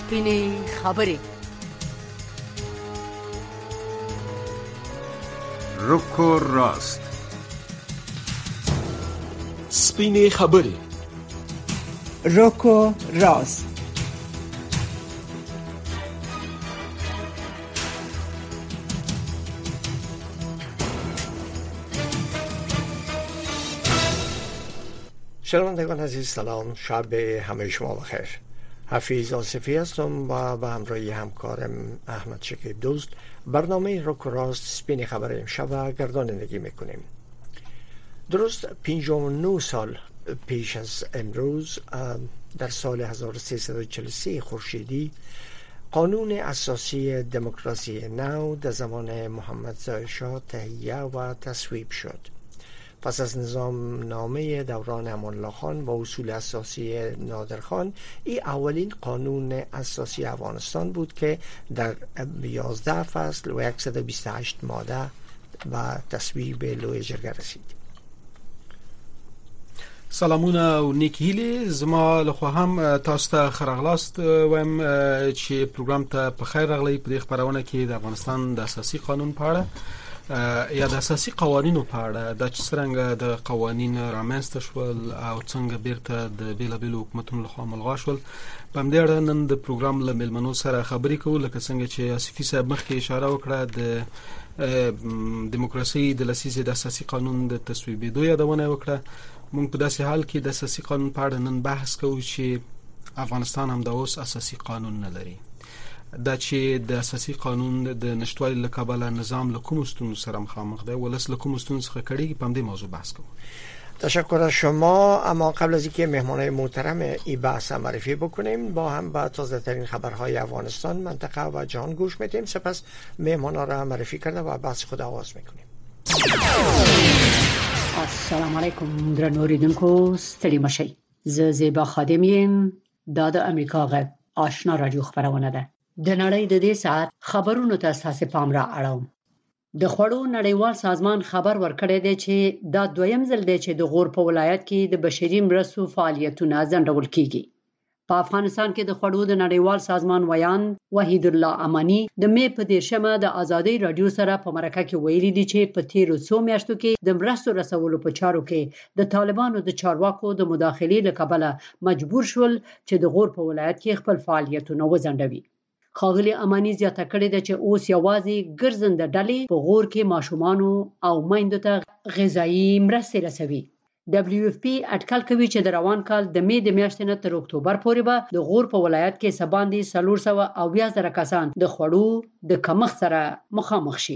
سپینې خبرې. روکو راست. سپینې خبرې. روکو راست. شنوندگان عزیز سلام، شب همه شما بخیر. حفیظ آصفی هستم و به همراهی همکارم احمد شکیب دوست برنامه روکو راست سپین خبر امشب گردانندگی میکنیم. درست 59 سال پیش از امروز در سال 1343 خورشیدی قانون اساسی دموکراسی نو در زمان محمد ظاهر شاه تهیه و تصویب شد. پس از نظام نامه دوران امان الله خان و اصول اساسی نادر خان، این اولین قانون اساسی افغانستان بود که در 11 فصل و 128 ماده و تصویب لوی جرګه رسید. سلامونه او نیک هیلې زما له خوا هم تاسو ته ښه راغلاست وایم چې پروګرام ته په خیر راغلی. په دې خبرونه کې د افغانستان د اساسي قانون په اړه یا د اساسي قوانینو په اړه د څرنګه د قوانین رامنځته شول او څنګه بیرته د بیلابیلو حکومتونو لخوا ملغا شول، په همدې اړه نن د پروګرام له میلمنو سره خبرې کوو. لکه څنګه چې آصفي صاحب مخکې اشاره وکړه، د دیموکراسي د لسیزې د اساسي قانون د تصویبېدو یادونه وکړه. موږ په داسې حال کې د اساسي قانون په اړه نن بحث کوو چې افغانستان هم د اوس اساسي قانون نه لري. دا چې د اساسي قانون د نشټوالي له کبله نظام له کومو ستونزو سره مخامخ دی، ولس له کومو ستونزو څخه کړېږي، په همدې موضوع بحث کوو. تشکر از شما. اما قبل از اینکه مهمانای محترم این بحث معرفی بکنیم، با هم به تازه ترین خبرهای افغانستان، منطقه و جهان گوش میدیم. سپس مهمانا را معرفی کرده و بحث خود آغاز میکنیم. السلام علیکم درنو اوریدونکو، ستړي مشئ. زه زیبا خادم یم. دا د امریکا غږ آشنا رادیو خبرونه ده. د نړۍ د دې ساعت خبرونو ته ستاسو پام را اړوم. د خوړو نړیوال سازمان خبر ورکړی دی چې دا دویم ځل دی چې د غور په ولایت کې د بشري مرستو فعالیتونه ځنډول کیږي. په افغانستان کې د خوړو د نړیوال سازمان ویان وحید الله امانی د می په 13مه د ازادي رادیو سره په مرکه کې ویلي دي چې په تیرو څو میاشتو کې د مرستو رسولو په چارو کې د طالبانو د چارواکو د مداخلې له کبله مجبور شول چې د غور په ولایت کې خپل فعالیتونه وځنډوي. ښاغلي امانی زیاته کړې ده چې اوس یوازې ګرځنده ډلې په غور کې ماشومانو او میندو ته غذایي مرستې رسوي. WFP اټکل کوي چې د روان کال د می د میاشتې نه تر اکتوبر پورې به د غور په ولایت کې سباندې 480,000 کسان د خوړو د کمښت سره مخامخ شي.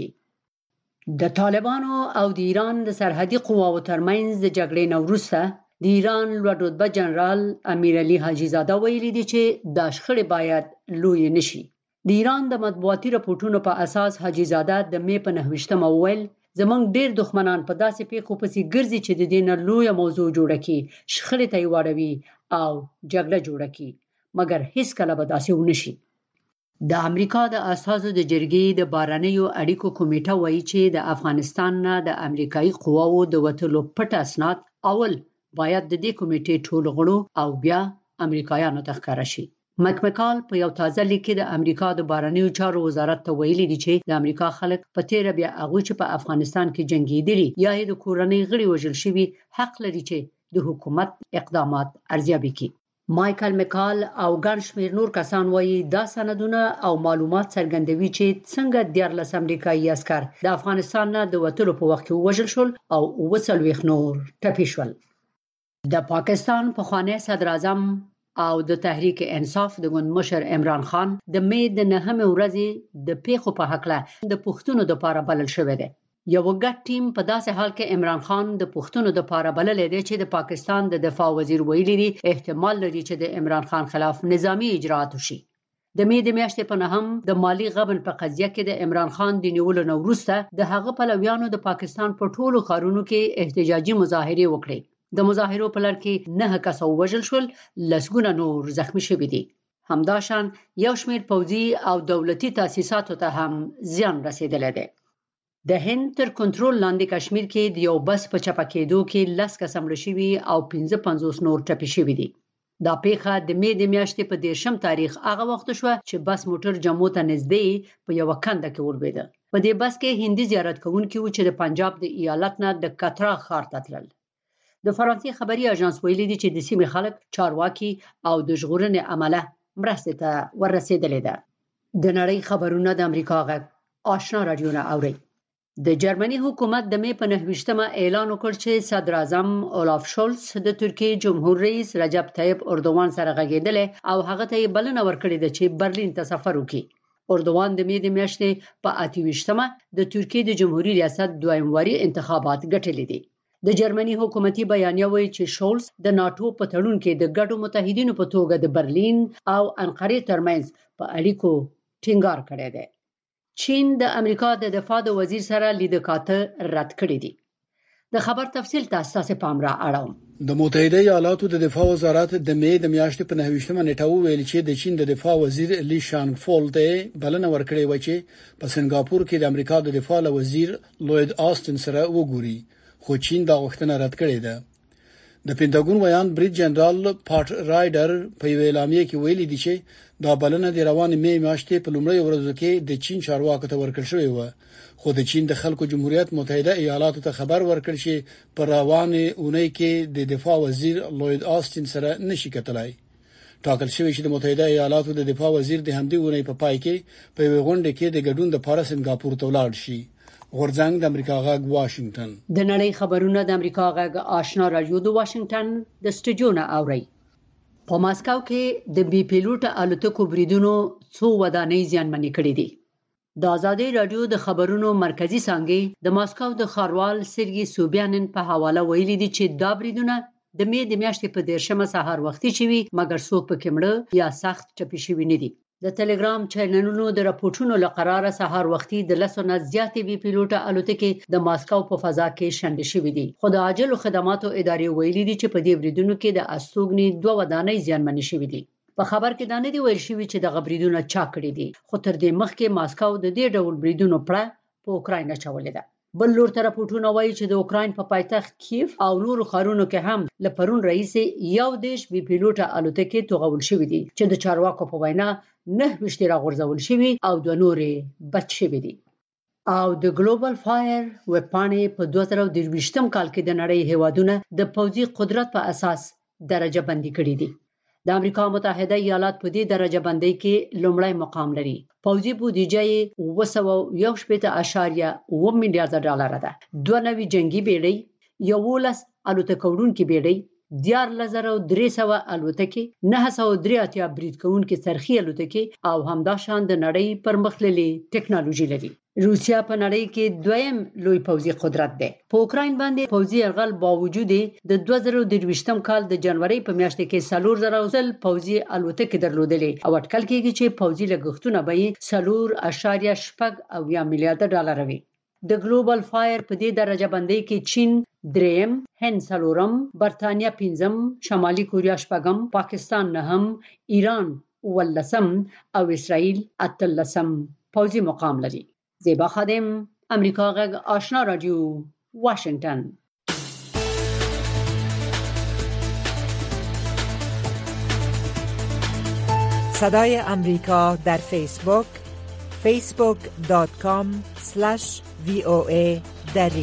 د طالبانو او د ایران د سرحدي قواو ترمنځ د جګړې نه وروسته د ایران لوړ رتبه جنرال امیر علي حاجي زاده ویلي دي چې دا شخړې باید لوی نشي. د ایران د مطبوعاتي راپورټونو په اساس حاجي زاده د می په 9مه وویل زمونږ ډیر دښمنان په داسې پیښو پسې ګرځي چې د دې نه لویه موضوع جوړه کړي، شخړې ته یې واړوي او جګړه جوړه کړي، مګر هیڅ کله به داسې ونشي. د امریکا د اساسو د جرګې د بهرنیو اړیکو کمیټه وایي چې د افغانستان نه د امریکایي قواو د وتلو پټ اسناد اول باید د دې کمیټې ټول غړو او بیا امریکایانو ته ښکاره شي. مکمکال په یو تازه لیک کې د امریکا د بهرنیو چارو وزارت ته ویلي دي چې د امریکا خلک په تیره بیا هغه چې په افغانستان کې جنگیدلي یا د کورنۍ غړي وژل شوي حق لري چې د حکومت اقدامات ارزیابي کړي. مایکل مکال او ګڼ شمېر نور کسان وایي دا سندونه او معلومات څرګندوي چې څنګه 14 امریکایي عسکر د افغانستان نه د وتلو په وخت کې وژل شول او 40 نور ټپي شول. د پاکستان پخوانی صدر اعظم او د تحریک انصاف د ګوند مشر عمران خان د می د 9مه ورځې د پیښو په حقله د پښتنو د لپاره بلل شوی دی. یو ګډ ټیم په داسې حال کې عمران خان د پښتنو د لپاره بلل دی چې د پاکستان د دفاع وزیر ویلي دی احتمال لري چې د عمران خان خلاف نظامی اجراءات وشي. د می د میاشتې په 9 د مالی غبن په قضیه کې د عمران خان د نیولو نه وروسته د هغه پلویانو د پاکستان په ټولو ښارونو کې احتجاجي مظاهرې وکړې. د مظاهرو په لړ کې 9 کس وژل شول، لسګونه نور زخمی شوي دي. همداشان یو شمېر پوځي او دولتي تاسیساتو ته هم زیان رسیدلی دی. د هند تر کنټرول لاندې کشمیر کې د یو بس په چپه کېدو کې 10 کس مړه شوي او 55 نور ټپي شوي دي. دا پیښه د می د میاشتې په 10 تاریخ هغه وخت شو چې بس موټر جموں ته نږدې په یو کنده کې وربېده. په دې بس کې هندي زیارت کوونکي و چې د پنجاب د ایالت نه د کترا ښار ته تلل. د فرانسې خبري اژانس ویلي دی چې د سیمې خلک چارواکي او د ژغورنې عمله مرستې ته ورسېدلې ده. د نړۍ خبرونه د امریکا غږ آشنا رادیو نه اوري. د جرمني حکومت د می په 29مه اعلان وکړ چې صدر اعظم اولاف شولز د ترکیې جمهور رئیس رجب طیب اردوغان سره غږېدل او هغه ته بلنه ورکړې ده چې برلین ته سفر وکړي. اردوغان د می د میاشتې په 28مه د ترکیې د جمهوریت ریاست دویم واري انتخابات ګټلې دي. د جرمني حکومتي بیانیه وایي چې شولز د ناتو په تړون کې د ګډو متحدینو په توګه د برلین او انقرې ترمنځ په اړیکو ټینګار کړی دی. چین د امریکا د دفاع د وزیر سره لیدکاته رد کړې دي. د خبر تفصیل تاسو پام را اړوم. د متحده ایالاتو د دفاع وزارت د می د میاشتې په 29مه نیټه ویل چې د چین د دفاع وزیر لی شانګ فول ته بلنه ورکړې و چې په سنگاپور کې د امریکا د دفاع وزیر لوید آستن سره وګوري، خو چین دا غوښتنه رد کړې ده. د پینټاګون ویان بریټ جنرال پاټ رایډر په اعلامیه کې ویلي دی چې دا بلنه د روان می میاشتې په لومړۍ ورځو کې د چین چارواکو ته ورکړل شوې و، خو د چین د خلکو جمهوریت متحده ایالاتو ته خبر ورکړ چې په روانه اونۍ کې د دفاع وزیر لوید آستن سره نشي کتلای. ټاکل شوی چې د متحده ایالاتو د دفاع وزیر د همدې اونۍ په پای کې په غونډه کې د ګډون د پاره سنگاپور ته ولاړ شي. غورځنګ د امریکا غږ واشنگټن. د نړۍ خبرونه د امریکا غږ آشنا رادیو د واشنگټن د سټوډیو نه اوري. په ماسکو کې د بي پیلوټ الوتکو بریدونو څو ودانۍ زیانمنې کړې دي. د ازادي رادیو د خبرونو مرکزی څنګه د ماسکو د خاروال سرګي سوبیانن په حواله ویلي دي چې دا بریدونه د می د میاشتې په 10مه سهار وختي شوي، مګر څوک پکې مړ یا سخت ټپي شوي نه دي. د ټلګرام چینلونو د راپورټونو لقراره سهار وختي د لسونه زیاتې بي پیلوټ الوتکې د ماسکو په فضا کې شنډې شوې دي. خو د عاجل خدماتو ادارې ویلي دي چې په دې بریدونو کې د استوګنې 2 ودانۍ زیانمنې شوې دي. په خبر کې دا نه دی ویل شوی چې د غبريدونو چا کړی دي، خو تر دې مخکې ماسکو د دې ډول بریدونو پړه په اوکراین چولې ده. بل لور ته راپورټونه وایي چې د اوکراین په پایتخت کیف او نورو ښارونو کې هم لپرون رئیس یو دیش بي پیلوټ الوتکې توغول شوې دي چې د چارواکو په وینا 9 راغورځول شوي او 2 نورې بچ شوي دي. او د ګلوبل فایر وپانې په 2023 کال کې د نړۍ هیوادونه د پوځي قدرت په اساس درجه بندي کړې دي. د امریکا متحده ایالات په دې درجه بندۍ کې لومړی مقام لري. پوځي بودیجه یې 201.8 میلیارډ ډالر ده. 2 جنگي بیړۍ، 11 الوتکوړونکي بیړۍ، 14300 الوتکې، 983 برید کوونکي څرخي الوتکې او همداشان د نړۍ پرمختللي ټکنالوژي لري. روسیا په نړۍ کې دویم لوی پوځي قدرت دی. په اوکراین باندې پوځي یرغل باوجود د 2023 کال د جنوري په میاشت کې 4000 پوځي الوتکې درلودلې او اټکل کېږي چې پوځي لګښتونه به 4.8 میلیارډ ډالر وي. د ګلوبل فایر په دې درجه بندۍ کې چین دریم، هند څلورم، برتانیا پنځم، شمالي کوریا شپږم، پاکستان نهم، ایران ولسم او اسرائیل اتلسم پوځي مقام لري. زیبا خادم، امریکا غږ آشنا رادیو، واشنگتن. صدای امریکا در فیسبوک facebook.com/VOA دری.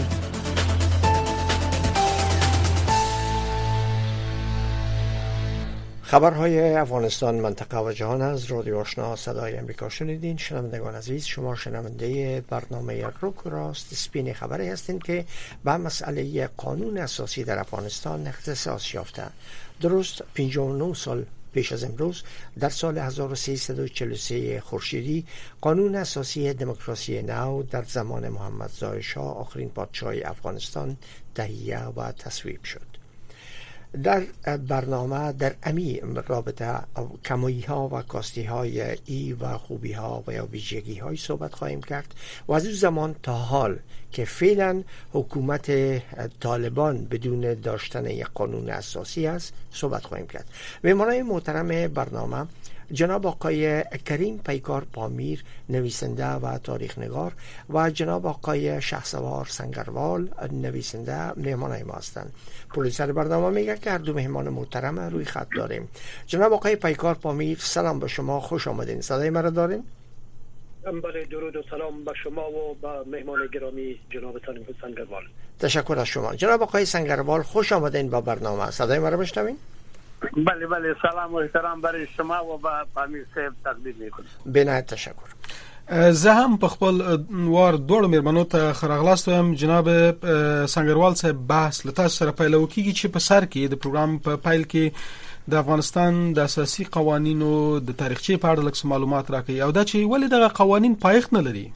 خبرهای افغانستان، منطقه و جهان از رادیو آشنا صدای امریکا شنیدین. شنوندگان عزیز، شما شنونده برنامه روک و راست سپین خبری هستین که به مسئله قانون اساسی در افغانستان اختصاص یافته. درست 59 سال پیش از امروز در سال 1343 خورشیدی قانون اساسی دموکراسی نو در زمان محمد ظاهر شاه آخرین پادشاه افغانستان تهیه و تصویب شد. در برنامه در امی رابطه کمایی ها و کاستی های ای و خوبی ها و یا ویژگی های صحبت خواهیم کرد و از اون زمان تا حال که فعلا حکومت طالبان بدون داشتن یک قانون اساسی است صحبت خواهیم کرد. مهمانان محترم برنامه جناب آقای کریم پیکار پامیر نویسنده و تاریخ نگار و جناب آقای شهسوار سنگروال نویسنده مهمان ما هستند. پروډوسر برنامه میگه که هر دو مهمان محترم روی خط داریم. جناب آقای پیکار پامیر سلام به شما، خوش آمدین. صدای مرا دارین؟ بله، درود و سلام به شما و به مهمان گرامی جناب سنگروال. تشکر از شما. جناب آقای سنگروال خوش آمدین به برنامه. صدای مرا میشنوین؟ بله بله، سلام و احترام برای شما و به پامیر صاحب تقدیم میکنم. بنایت تشکر. زه هم په خپل وار دوړ مېرمنو ته خراغلاست وم. جناب سنگروال صاحب بحث لته سره پیلو کیږي چې په سر کې د پروګرام په پایل کې د افغانستان د اساسي قوانینو د تاریخچې په اړه لږ معلومات راکړي او دا چې ولې دغه قوانین پایښت نه لري.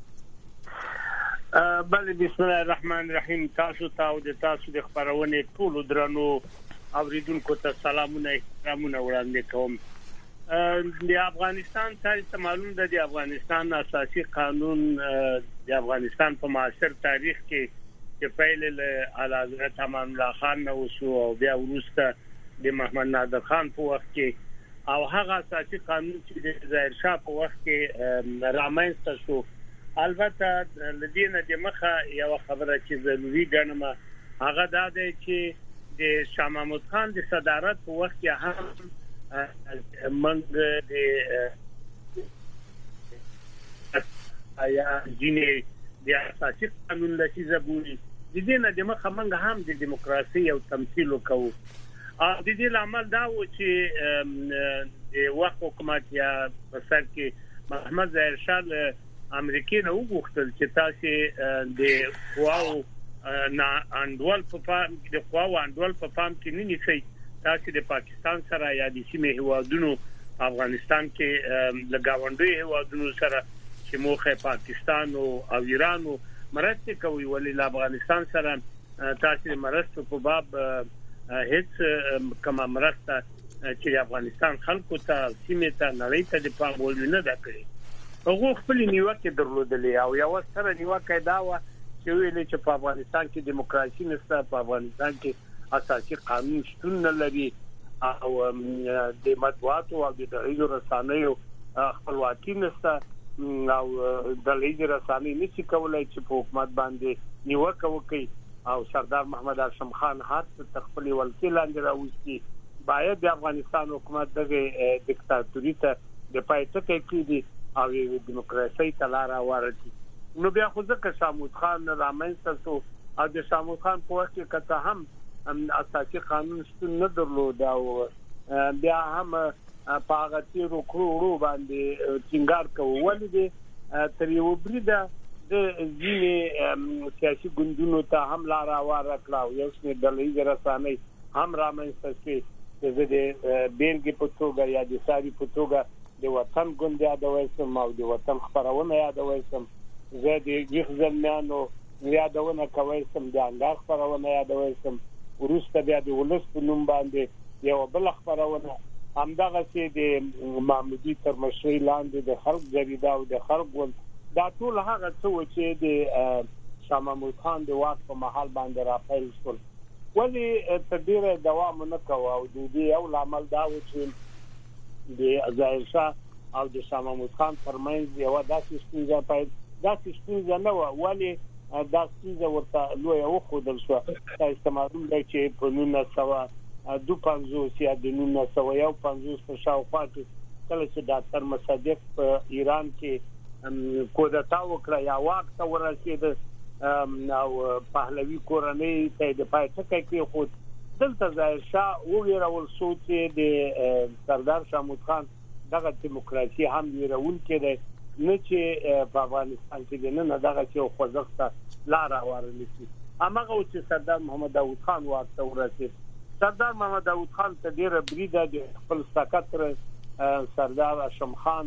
بله، بسم الله الرحمن الرحیم. تاسو ته او د تاسو د خبرونه ټول درنو اوریدونکو ته سلامونه احترامونه وړاندې کوم. د افغانستان تاریخ ته معلوم ده د افغانستان اساسي قانون د افغانستان په معاصر تاریخ کې چې پیل له اعلیحضرت امان الله خان نو او بیا وروسته د محمد نادر خان په وخت کې او هغه اساسي قانون چې د ظاهر شاه په وخت کې رامنځته شو. البته لدينا د مخه یو خبره چې ضروري ګڼم هغه دا ده چې د شاه محمود خان د صدارت په وخت کې هم منګ د آیا جنې د اساسي قانون لسی زبوري د دې نه د مخه منګ هم د دیموکراسي او تمثيل وکاو. د دې لامل دا و چې د وخت حکومت یا په سر کې محمد ظاهر شاه امریکای نه وغوښتل چې تاسو د قواو نه انډول په پام کې نه نیسئ، تاسو د پاکستان سره یا د سیمې هیوادونو افغانستان کې لګاونډي هیوادونو سره چې موخه پاکستان او ایران مرسته کوي، ولې افغانستان سره تاسو مرسته په باب هیڅ کومه مرسته چې افغانستان خلکو ته سیمې ته نړۍ ته د پام وړ نه ده کړې. هغه خپل نیوکه درلودلې او یو سره نیوکه دا و چې ویل چې په افغانستان کې دیموکراسي نشته، په افغانستان کې اساسي قانون شتون نه لري او د مطبوعاتو او د ډیجیټل رسانیو خپلواکي نشته او د ډیجیټل رسانې نشي کولای چې په حکومت باندې نیوکه وکړي او سردار محمد هاشم خان هات خپل ولکې لاندې راوستي. باید د افغانستان حکومت دغه دیکتاتوري ته د پایټکې کېږي او د دیموکراسي ته لار ورکړي. نو بیا خو ځکه شاه محمود خان رامنځته شو او د شاه محمود خان په وخت کې کته هم اساسي قانون شتون نه درلود او بیا هم په هغه تیرو کړو باندې څنګه کوو، ولې تر یو بریده د ځینې سیاسي ګوندونو ته هم لار ورکړه او یو څه د ډیجیټل رسانې هم رامنځته شوې چې د بیلګې په توګه یا د ساري په توګه د وطن ګوند یادوي سم او د وطن خبرونه یادوي سم، زه د غزلمیانو یادونه کوي سم، د انګار خبرونه یادوي سم، ورسته بیا د ولس په نوم باندې یو بل خبرونه همدغه چې د محمودي تر مشرۍ لاندې د خلق جریده او د خلق ګوند دا ټول هغه څه چې د شاه محمود خان د واک په محل باندې راپیل شول. ولې تدبیر دوام نه کوي او د دې یو عمل دا و چې د ظاهر شاه او د شاه محمود خان ترمنځ یو داسې ستونزه نه و، ولې دا ستونزه ورته لوی وښودل شو. تاسو معلوم دی چې په 1952 یا د 1951 په شاوخوا کې کله چې ډاکټر مصدق په ایران کې کودتا وکړه یا واک ته ورسېد او پهلوي کورنۍ ته د پایټکې کې خود دلته ظاهر شاه ویرول شو چې د سردار شاه محمود خان دغه دیموکراسي هم ویرول کړي نه چې په افغانستان کې نه دغه چې خوځښت لار ورنيسي. هغه چې سردار محمد داوود خان واک ته ورسېد، سردار محمد داوود خان ته ډیره بریده د خپل سکتر سردار هاشم خان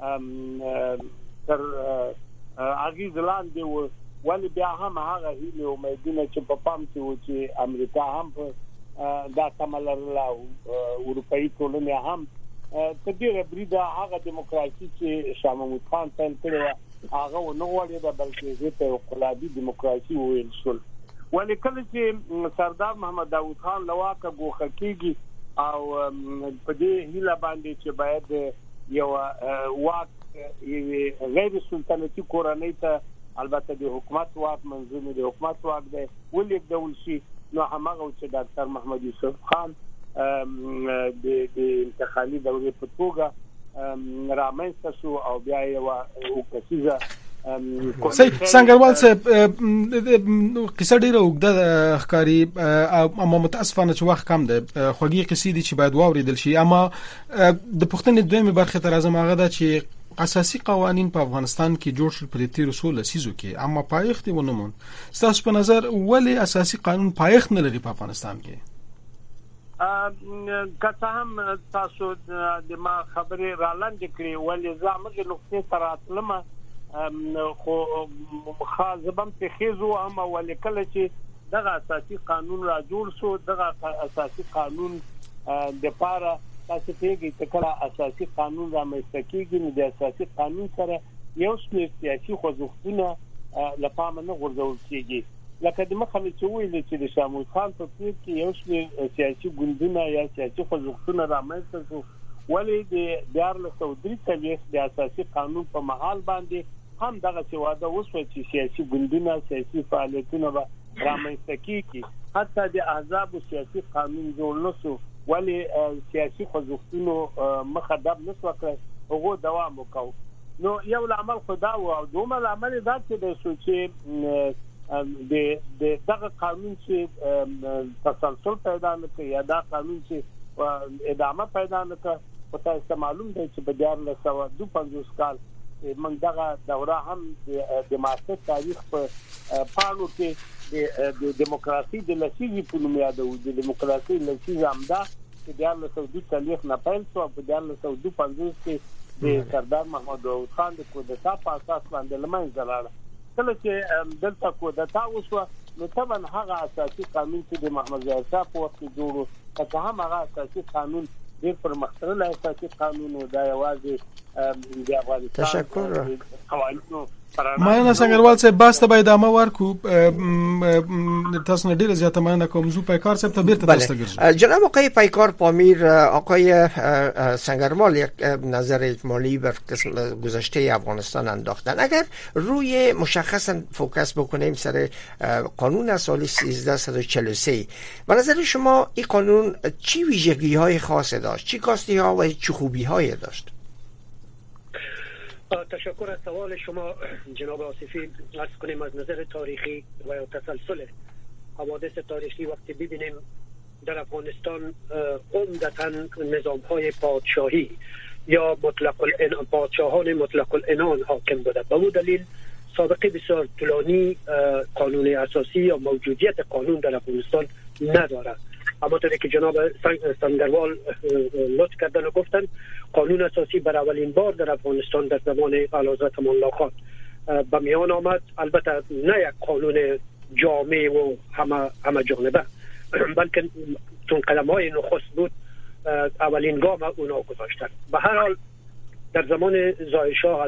تر اغیز لاندې و، ولی بیا هم هغه هیله امیدونه چې په پام کې و چې امریکا هم دا تملل او اروپאי ټولنه هم تدیر بریده هغه دیموکراسي چې شاه محمود خان پیل کړو هغه نه وړي د بلکې د انقلابي دیموکراسي ویل شول. ولی کله چې سردار محمد داوود خان لواکه ګوخه کیږي او په دې هیله باندې چې باید یو واک غیر سلطنتي کورنۍ ته البته د حکومت واک منظومه د حکومت واک دی ولې ډول شي نو هغه چې ډاکټر محمد یوسف خان د انتخابي دورې په توګه رامنځته شو او بیا یو کسیزه څنګهوال صاحب قصه ډیره وګړه ښکاری اما متاسفانه چې وخت کم ده خوږی قصې دي چې باید واوریدل شي اما د پښتنې دویمه برخه تر اعظم هغه ده چې اساسي قوانين په افغانستان کې جوړ شول په 1300 لسیزو کې اما پایښت ونمون تاسو په نظر ولی اساسي قانون پایښت نه لري په افغانستان کې که هم تاسو د ما خبرې را لاندې کړې ولی زموږ نقطې تر اتلمه خو خاصبم په خيزو اما ولیکل چې دغه اساسي قانون را جوړ شو دغه اساسي قانون د پاره تاسو پیږي چې کله اساسي قانون را مستقیږي نو د اساسي قانون سره یو څه سیاسي خوځښتونه لپاره نه غورځول کیږي لکه د مخه چې ویل چې د شامل خان په پیر کې یو څه سیاسي ګوندونه یا سیاسي خوځښتونه را مستقیږي شو ولې د 1903 د اساسي قانون په محل باندې هم دغه سواده وسو چې سیاسي ګوندونه سیاسي فعالیتونه به رامنځته کیږي حتی د احزاب سیاسي قانون جوړ نشو ولی سیاسي خوځښتونو مخدب نشو کړ هغه دوام وکاو نو یو عمل خدا او دومره عمل دا چې د سوچي د دغه قانون چې تسلسل پیدا نکړي یا دا قانون چې ادامه پیدا نکړي په تاسو معلوم دی چې په 1952 کال من دغه دوره هم د معاصر تاریخ په پاڼو کې د دیموکراسي د لسیزې په نوم یادو د دیموکراسي لسیزه همدا چې د 1902 تاریخ نه پیل شو په 1952 کې د سردار محمد داود خان د کودتا په اساس باندې لمنځه لاړه کله چې دلته کودتا وشو نو طبعا هغه اساسي قانون چې د محمد ظاهر شاه په وخت کې جوړ که هم هغه اساسي قانون ډېر پرمختللی اساسي قانون دا یوازې د افغانستان تشکر قوانینو ماینه څنګهوال صاحب باسته باید ادامه ورکو تاسو نه ډیره زیاته ماینه کوم زو پیکار صاحب ته بیرته تاسو ته جناب آقای پیکار پامیر آقای سنگروال یک نظر اجمالی بر گذشته افغانستان انداختن اگر روی مشخصا فوکس بکنیم سر قانون سال 1343 به نظر شما این قانون چی ویژگی های خاص داشت چی کاستی ها و چی خوبی های داشت تشکر از سوال شما جناب آصفی. عرض کنیم از نظر تاریخی و یا تسلسل حوادث تاریخی وقتی ببینیم در افغانستان عمدتاً نظام‌های پادشاهی یا پادشاهان مطلق العنان حاکم بوده. به اون دلیل سابقه بسیار طولانی قانون اساسی یا موجودیت قانون در افغانستان نداره. اما طوری که جناب سنگروال لطف کردن و گفتن قانون اساسی بر اولین بار در افغانستان در زمان اعلیحضرت امان الله خان به میان آمد. البته نه یک قانون جامع و همه جانبه بلکه چون قدم‌های نخست بود اولین گام اونا گذاشتن. به هر حال در زمان ظاهر شاه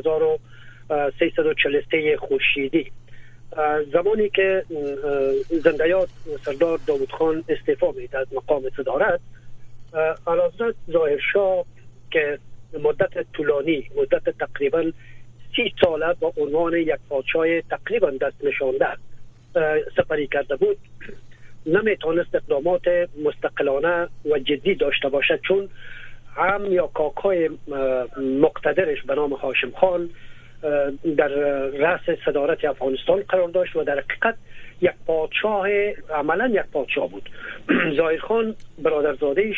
1343 خورشیدی زمانی که زنده‌یاد سردار داود خان استعفا می‌داد از مقام صدارت اعلیحضرت ظاهر شاه که مدت طولانی مدت تقریبا 30 ساله با عنوان یک پادشاه تقریبا دست نشانده سپری کرده بود نمیتونست اقدامات مستقلانه و جدی داشته باشد چون هم یا کاکای مقتدرش به نام هاشم خان در رأس صدارت افغانستان قرار داشت و در حقیقت یک پادشاه عملا یک پادشاه بود. ظاهر خان برادرزادهش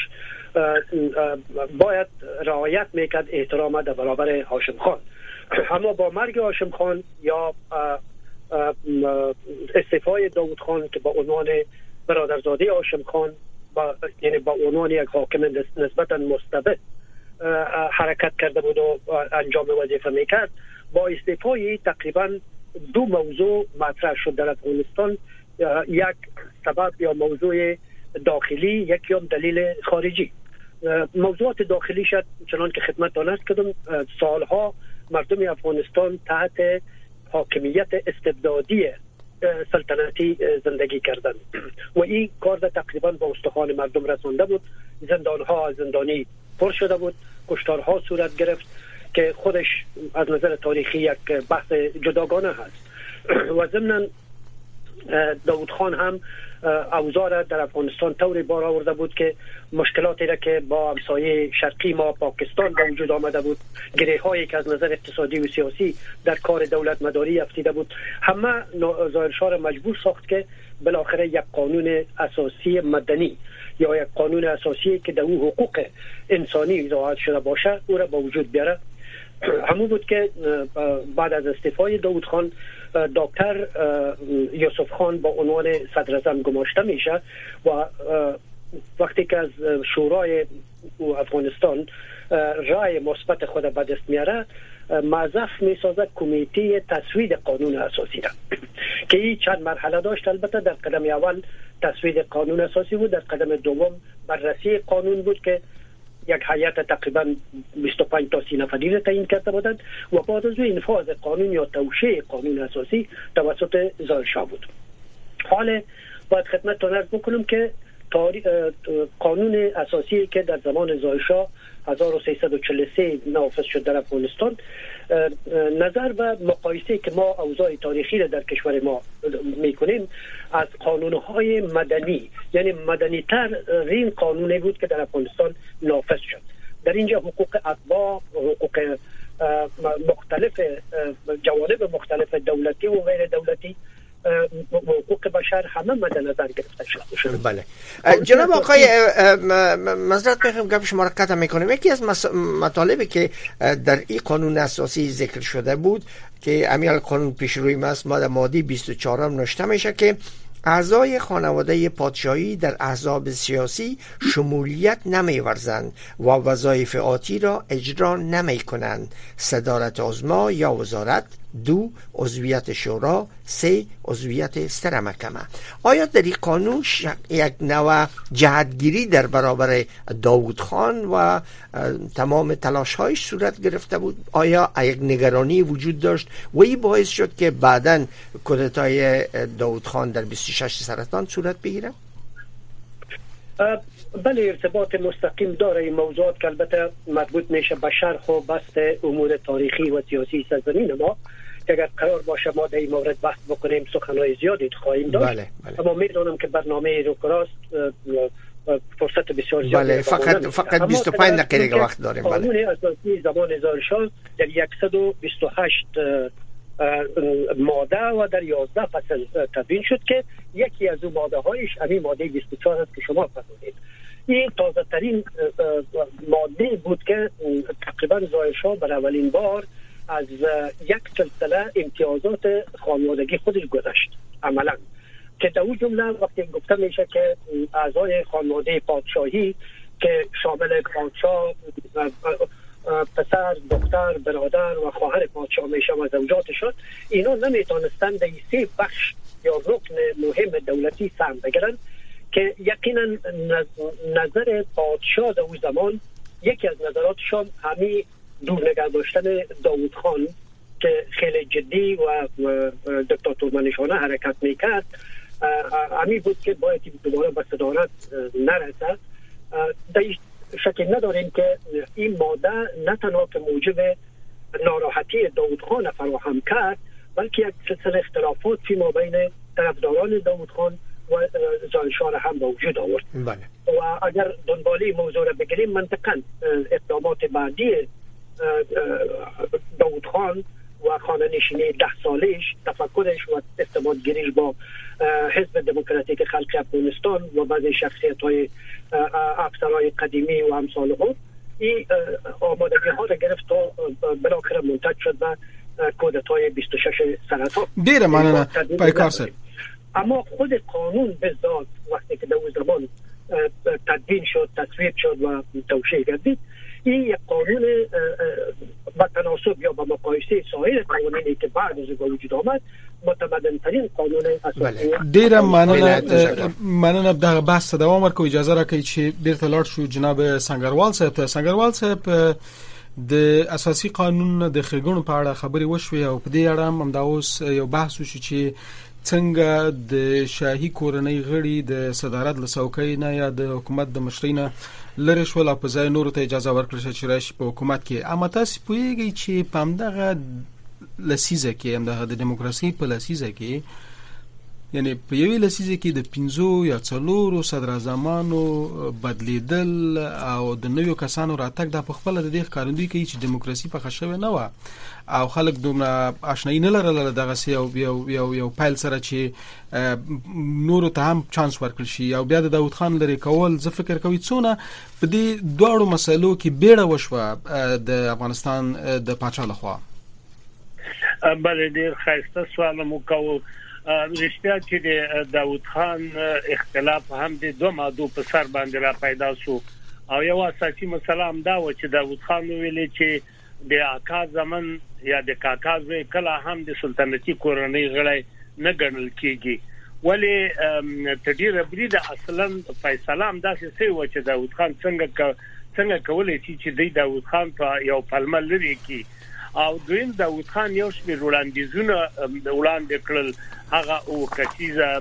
باید رعایت میکرد احترام در برابر هاشم خان. اما با مرگ هاشم خان یا استعفای داود خان که با عنوان برادرزاده هاشم خان یعنی با عنوان یک حاکم نسبتا مستبد حرکت کرده بود و انجام وظیفه میکرد، با استعفای تقریبا دو موضوع مطرح شد در افغانستان، یک سبب یا موضوع داخلی، یک هم دلیل خارجی. موضوعات داخلی شد چنان که خدمتتان عرض کردم سالها مردم افغانستان تحت حاکمیت استبدادی سلطنتی زندگی کردند و این کار تقریبا به استخوان مردم رسانده بود زندان‌ها زندانی پر شده بود، کشتارها صورت گرفت که خودش از نظر تاریخی یک بحث جداگانه هست. و ضمناً داوود خان هم اوضاع در افغانستان طوری بار آورده بود که مشکلاتی را که با همسایه شرقی ما پاکستان به وجود آمده بود، گره‌هایی که از نظر اقتصادی و سیاسی در کار دولت مداری افتیده بود، همه ظاهر شاه را مجبور ساخت که بالاخره یک قانون اساسی مدنی یا یک قانون اساسی که در او حقوق انسانی رعایت شده باشه او را با وجود بیاره. همون بود که بعد از استعفای داوود خان دکتر یوسف خان با عنوان صدر اعظم گماشته میشه و وقتی که از شورای افغانستان رای مثبت خود به دست میاره موظف میسازد کمیته تصویب قانون اساسی را که این چند مرحله داشت. البته در قدم اول تصویب قانون اساسی بود، در قدم دوم بررسی قانون بود که یک هیئت تقریبا 25 تا 30 نفری را تعیین کرده بودند و بعد از انفاذ قانون یا توشیح قانون اساسی توسط ظاهر شاه بود. حالا باید خدمتتون عرض بکنم که قانون اساسی که در زمان ظاهر شاه 1343 نافذ شد در افغانستان، نظر به مقایسه که ما اوضاع تاریخی را در کشور ما میکنیم از قانونهای مدنی، یعنی مدنی تر این قانونی بود که در افغانستان نافذ شد. در اینجا حقوق اتباع، حقوق مختلف، جوانب مختلف دولتی و غیر دولتی، حقوق بشر همه مد نظر گرفته شد. بله جناب آقای معذرت میخوام گپ شما را قطع میکنم. یکی از مطالبی که در این قانون اساسی ذکر شده بود که امیال قانون پیشروی است، ماده 24 نوشته میشه که اعضای خانواده پادشاهی در احزاب سیاسی شمولیت نمی‌ورزند و وظایف آتی را اجرا نمی‌کنند. صدارت عظما یا وزارت، 2 عضویت شورا، 3 عضویت ستر محکمه. آیا در این قانون یک نوع جهتگیری در برابر داوود خان و تمام تلاش‌هایش صورت گرفته بود؟ آیا یک نگرانی وجود داشت و این باعث شد که بعداً کودتای داوود خان در 26 سرطان صورت بگیره؟ بله، ارتباط مستقیم داره این موضوعات که البته مربوط میشه به شرح و بسط امور تاریخی و سیاسی سرزمین ما که اگر قرار باشه ما در این مورد بحث بکنیم سخنهای زیادی خواهیم داشت. بله. اما میدونم که برنامه روکراست فرصت بسیار زیادی. بله، فقط 25 دقیقه وقت داریم. بله. قانون اساسی زمان ظاهر شاه در 128 ماده و در 11 فصل تدوین شد که یکی از اون ماده هایش همین ماده 24 است که شما فرمودید. این تازه ترین ماده بود که تقریبا ظاهر شاه برای اولین بار از یک سلسله امتیازات خانوادگی خودش گذشت عملا، که در اون جمله وقتی گفته میشه که اعضای خانواده پادشاهی که شامل پادشاه، پسر، دختر، برادر و خواهر پادشاه میشه و زوجاتشان، اینا نمیتونستند در 3 بخش یا رکن مهم دولتی سهم بگیرن که یقینا نظر پادشاه در اون زمان یکی از نظراتشان همین دور نگه داشتن داوود خان که خیلی جدی و دیکتاتورمنشانه حرکت میکرد همین بود که باید دوباره به صدارت نرسد. در شک نداریم که این ماده نه تنها که موجب ناراحتی داوود خان فراهم کرد بلکه یک سلسله اختلافات فی ما بین طرفداران داوود خان و ظاهر شاه هم به وجود آورد. بله. و اگر دنبالی موضوع را بگیریم منطقاً اقدامات بعدی داوود خان و خانه نشینی 10 سالش، تفکرش و ارتباط گیریش با حزب دموکراتیک خلق افغانستان و بعضی شخصیت‌های افسرهای قدیمی و امثالهم، این آمادگی ها را گرفت تا بالاخره منتج شد به کودتای 26 سرطان. دیر ممنونم پایکار صاحب. اما خود قانون به ذات وقتی که در اون زمان تدوین شد، تصویب شد و توشیح گردید، این یک قانون با تناسب یا با مقایسه سایر قوانینی که بعد از وجود آمد متمدن ترین قانون اساسی. ډیره مننه د بحث دوام ورکو. اجازه راکړئ چې بیرته لاړ شو جناب سنگروال صاحب ته. سنگروال صاحب د اساسي قانون د خګونو په اړه خبرې وشوي او په دې اړه هم دا اوس یو بحث وشو چې څنګه د شاهي کورنۍ غړي د صدارت له څوکۍ نه یا د حکومت د مشرۍ نه لرې شول او په ځای نورو ته اجازه ورکړل شوه چې راشي په حکومت کې. اما تاسو پوهیږئ چې په همدغه لسیزه کې، همدغه د دیموکراسي په لسیزه کې، یعنی په یوې لسیزه کې د 5 یا 4 صدراعظمانو بدلیدل او د نویو کسانو راتګ د خپل د دې ښکارندوی کوي چې دیموکراسي په خښوي نه و او خلک دومره آشنایی نه لرله دغه سی او یو پایل سره چې نورو ته هم چانس ورکړي شي او بیا د داوود خان لري کول. زه فکر کوي څونه په دې دوړو مسلو کې بیړه وشوه د افغانستان د پاچا لخوا. بل ډیر خاصه سوال مو کوو. رښتیا چې د داوود خان اختلاف هم د دوه ماده په سر باندې را پیدا شو او یو اساسي مسله هم دا و چې داوود خان ویلي چې د اکا زمن یا د کاکا زوی کله هم د سلطنتي کورنۍ غړی نه ګڼل کیږي. ولی تدیر برید اصلا فیصله هم داسې سوی و چې داوود خان څنګه کولای شي چې د داوود خان په یو پلمه لري کی او دویم داوود خان یو شمېر وړاندیزونه وړاندې کړل. هغه او کچیزه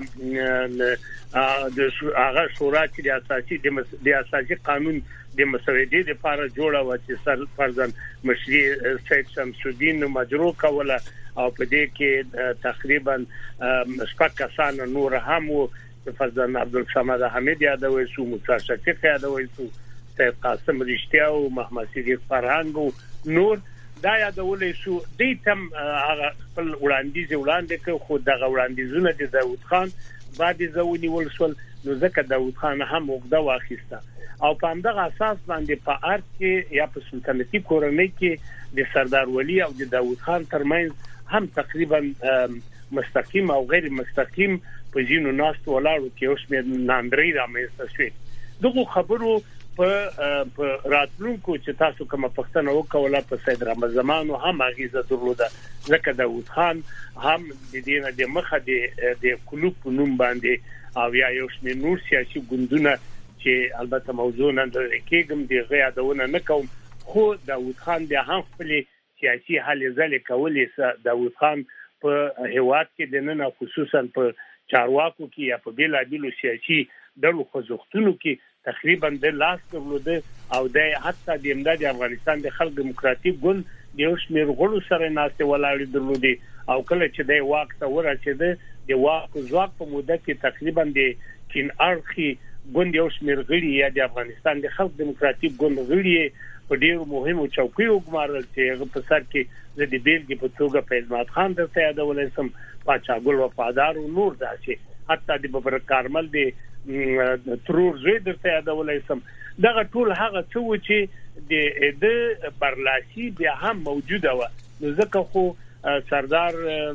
د هغه شورا چې د اساسي قانون د مسودې لپاره جوړه و چې سر فرزن مشري سید شمس الدین مجروح کوله او په دې کې تقریبا شپږ کسان نور هم وو. فرزن عبدالصمد حمید یادوي شو، موسی شفیق یادوي شو، سید قاسم رښتیا او محمد صدیق فرهنګ او نور دا یادولې شو. د تم هغه خپل وړاندیز کړ خو دغه وړاندیزونه د داوود خان بعد ځونی ولسول نو ځکه داوود خان هم وګدا واخیسته او په همدغه اساس باندې په ارت کې یا په سلطنتي کورنۍ کې د سردار ولی او د داوود خان ترمنځ هم تقریبا مستقیم او غیر مستقیم په ځینو ناس ولاړو کې اوس مې ناندري رامنځته شوې. دغه خبرو په راتلونکو چې تاسو کومه پښتنه وکوله په سید رحمت هم اغیزه درلوده ځکه داوود خان هم د دې نه د مخه د کلوب نوم باندې او یا یو شمېر نور سیاسي ګوندونه چې البته موضوع نه لري کېږم د غیادونه نه کوم خو داوود خان د هم خپل سیاسي حل ځلې کولې. داوود خان په هیواد کې د نن خصوصا په چارواکو کې یا په بیلابیلو سیاسي ډلو خوځښتونو کې تقریبا د لاس درلوده او د حتی د امداد افغانستان د خلک دیموکراتیک ګوند د یو شمېر غړو سره ناست ولاړ درلوده او کله چې د واک ته ورسېده د واک ځواک په موده کې تقریبا د کین ارخي ګوند یو شمېر غړي یا د افغانستان د خلک دیموکراتیک ګوند غړي په ډیرو مهمو چوکیو وګمارل چې هغه په سر کې د بیلګې په توګه فیضمات خان درته یادولای سم، پاچا ګل وفادار او نور داسې حتی د ببر کارمل د ترور زوی درته یادولای سم. دغه ټول هغه څه و چې د برلاسي بیا هم موجوده و. نو ځکه خو سردار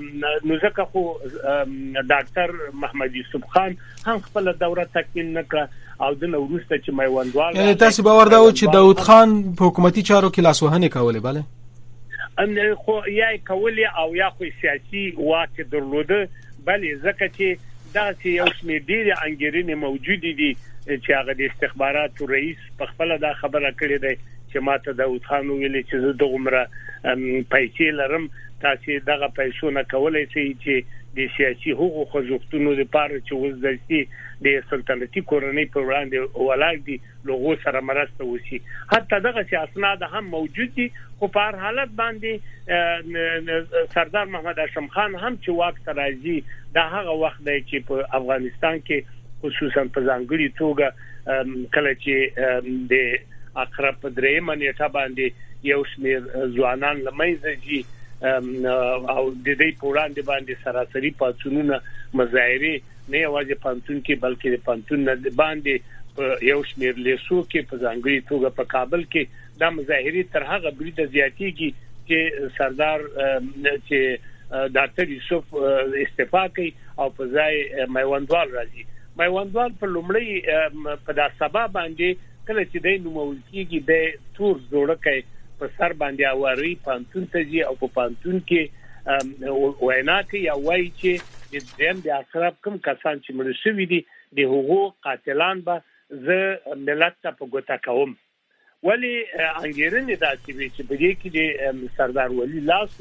ډاکټر محمد یوسف خان هم خپل دوره تکمیل نکړه او د نوروسته چې میوندوال یعنی تاسو باور دا و چې داوود خان په حکومتي چارو کې لاسوهنه کولې bale ان خو یا کولې او یا خو سیاسي واک درلوده bale ځکه چې دا چې یو شمېر ډېر انګیرنې موجود دي چې هغه د استخباراتو رئیس په خپل دا خبره کړې ده چې ماته داوود خان ویلي چې زه د عمره پیسې لرم تاسو دغه پیسو نه کولای شئ چې د سیاسي حقوقو خوځښتونو لپاره چې وزدسي د سلطنتي کورنۍ په وړاندې ولاړ دي لوګو سره مرسته وشي. حتی دغه اسناد هم موجود دي خو په هر حالت باندې سردار محمد هاشم خان هم چې واک ته راځي دا هغه وخت دی چې په افغانستان کې خصوصا په ځانګړي توګه کله چې د اقرب درېمه نیټه باندې یو شمېر ځوانان لمایزه دي او د دې په وړاندې باندې سراسري پاتونونه مظاهره نه یوازې پانتون کې بلکې د پانتون باندې یو شمېر لیسو کې په ځانګړي توګه په کابل کې د مظاهره تر هغه برید زیاتېږي چې سردار چې ډاکټر یوسف استعفا کوي او په ځای میوندوال راځي. میوندوال په لومړی په دا سبب باندې کله چې د نومول کېږي د تور جوړکې په سر باندې اوري پانتون ته ځي او په پانتون کې وینا کوي او وایي چې د اقرب کوم کسان چې مړ شوي دي د حقوق قاتلان به زه ملت ته په ګوته کوم. ولی انګیرنې دا چې په دې کې د سردار ولی لاسو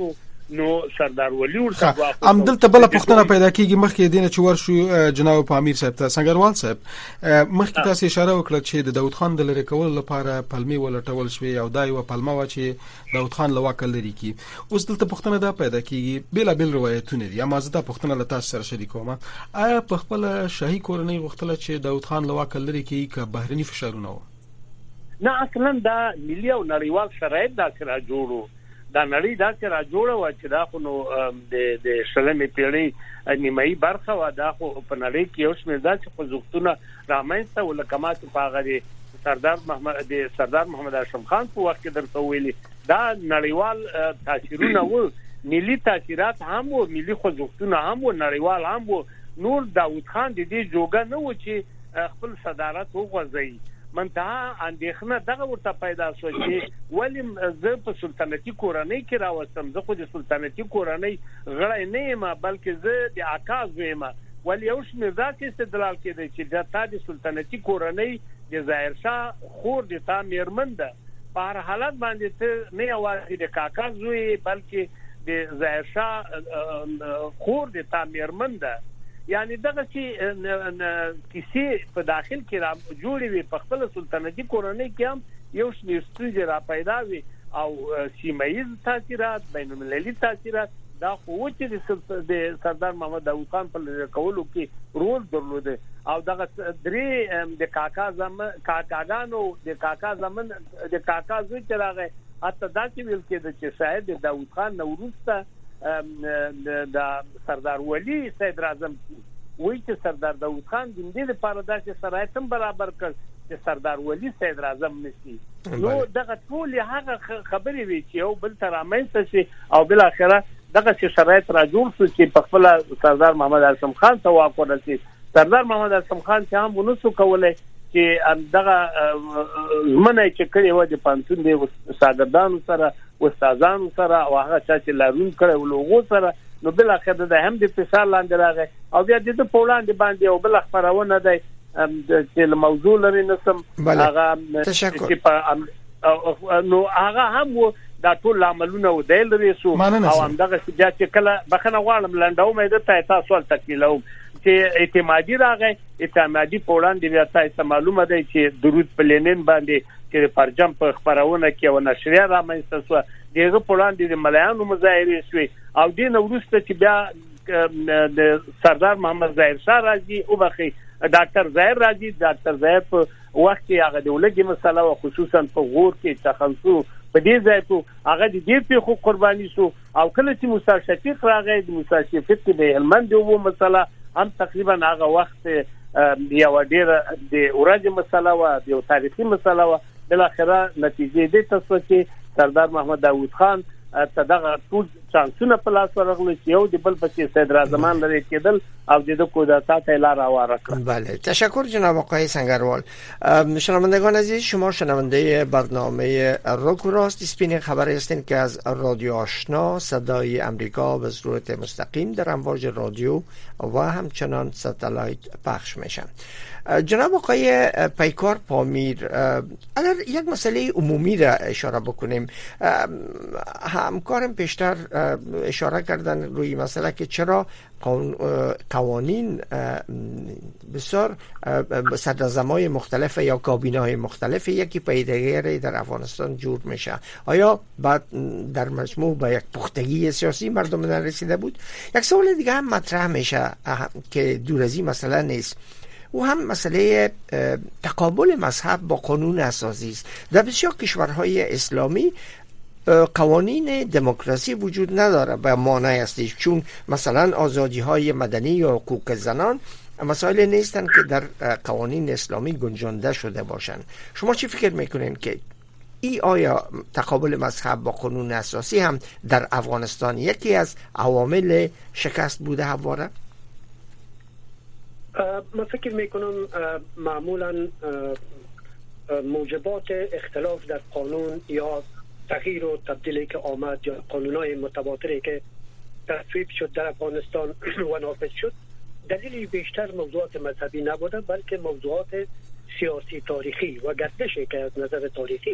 نو سردار ولی ورته ام دلته بل پښتنه پیدا کیږي مخکې دینه چې ورشو جناب پامیر صاحب ته سنگروال صاحب مخکې تاسو اشاره وکړه چې د داوود خان د لری کول لپاره پلمي ولټول شوې او دای و پلمه و چې داوود خان لواک لري کی اوس دلته پښتنه دا پیدا کیږي بلا بل روایتونه دي اما زه دا پښتنه له تاسو سره شریکوم آیا په خپل شاهي کورنۍ غوښتل چې داوود خان لواک لري کی ک بهرني فشارونه نه اصلا دا ملي او نړیوال شرایط دا سره جوړو دا نړۍ دا سره جوړه و چې دا خو نو د شلمې پیړۍ نیمایي برخه و دا خو په نړۍ کې اوس مې دا چې خوځښتونه رامنځته ولکمات په غري سردار محمد هاشم خان په وخت کې درته ویلي دا نړیوال تاثیرونه و ملي تاثیرات هم و ملي خوځښتونه هم و نړیوال هم و نور داوود خان د دې جوګه نه و چې خپل صدارت وغځي منتها اندېښنه دغه ورته پیدا شو چې ولی زه په سلطنتي کورنۍ کې راوستم زه خو د سلطنتي کورنۍ غړی نه یم بلکې زه د عکاز یم ولی یو شمېر داسې استدلال کېدی چې د سلطنتي کورنۍ د ظاهر شاه خور د تا میرمن ده په هر حالت باندې ته نه یوازې د کاکا زوی بلکې د ظاهر شاه خور د تا میرمن ده یعنی دغه چې کیسې په داخل کې را جوړې وي په خپل سلطنتي کورنۍ کې هم یو شمېر ستونزې را پیدا وي او سیمایي تاثیرات بین المللي تاثیرات دا خو چې د سردار محمد داوود خان په کولو کې رول درلوده او دغه درې د کاکاګانو د کاکا زمن د کاکا زوی چې راغی حتی دا چې ویل کېده چې شاید د داوود خان نوروسته د سردار ولی صدر اعظم وایي چې سردار داوود خان د دې لپاره داسې شرایط هم برابر کړ چې سردار ولی صدر اعظم نشي نو دغه ټول هغه خبرې وي چې یو بل تر امنځ شي او بل اخره دغه شرایط را جوړ شو چې په خپل سردار محمد هاشم خان ته واقع شي سردار محمد هاشم خان چې هم ونسو کولای چې دغه زمنه چې کړي و د پانتون د شاګردانو سره استادانو سره او هغه چې لارون کړي ولوغو سره نو بل اخر د هم د فشار لاندې راغی او بیا د پولند باندې او بل خبرونه ده چې موضوع لري نسم هغه نو هغه هم دا ټول عملونه ودیل رسو او هم دغه چې کله بخنه غواړم لنډو مې د تاسو تکلیلو چې اعتمادي راغی اعتمادي پولند بیا تاسو معلومه ده چې درود په لینن باندې چې پرجم په خبرونه کې او نشریه را مېسته سو دغه پولند د ملایانو مظاهره شوي او د نورسته چې بیا د سردار محمد ظاهر شاه راځي او بخي ډاکټر ظاهر راځي ډاکټر ظاهر په وخت کې هغه د ولګي مسله او خصوصا په غور کې تخصص په دې ځای ته هغه د دې په خو قرباني شو او کله چې موسی شفیق راغی د موسی شفیق د هلمند یو مسله هم تقریبا هغه وخت یو ډیر د اورج مسله و د تاریخي مسله و بل اخره نتیجې دې تاسو چې سردار محمد داوود خان تدغه ټول چانسونه په لاس ورغلي چې یو د بل بچي صدر اعظم لري کېدل او د کودتا ته لار هواره کړ. بله تشکر جناب آقای سنگروال. شنوندگان عزیز شما شنونده برنامه روک و راست اسپین خبر هستین که از رادیو آشنا صدای امریکا به صورت مستقیم در امواج رادیو و همچنان ساتلایت پخش میشن. جناب آقای پیکار پامیر اگر یک مسئله عمومی را اشاره بکنیم همکارم پیشتر اشاره کردن روی مسئله که چرا قوانین بسیار صدرعظمای مختلف یا کابینه‌های مختلف یکی پی دیگری در افغانستان جور میشه آیا بعد در مجموع به یک پختگی سیاسی مردم نرسیده بود؟ یک سوال دیگه هم مطرح میشه که دور از این مسئله نیست و هم مسئله تقابل مذهب با قانون اساسی است. در بسیار کشورهای اسلامی قوانین دموکراسی وجود نداره به معنی هستش چون مثلا آزادی های مدنی یا حقوق زنان مسائل نیستن که در قوانین اسلامی گنجانده شده باشند. شما چی فکر میکنین که آیا تقابل مذهب با قانون اساسی هم در افغانستان یکی از عوامل شکست بوده همواره؟ من فکر میکنم معمولا موجبات اختلاف در قانون یا تغییر و تبدیلی که آمد یا قانونهای متواتری که تصویب شد در افغانستان و نافذ شد دلیلی بیشتر موضوعات مذهبی نبوده بلکه موضوعات سیاسی تاریخی و گردشی که از نظر تاریخی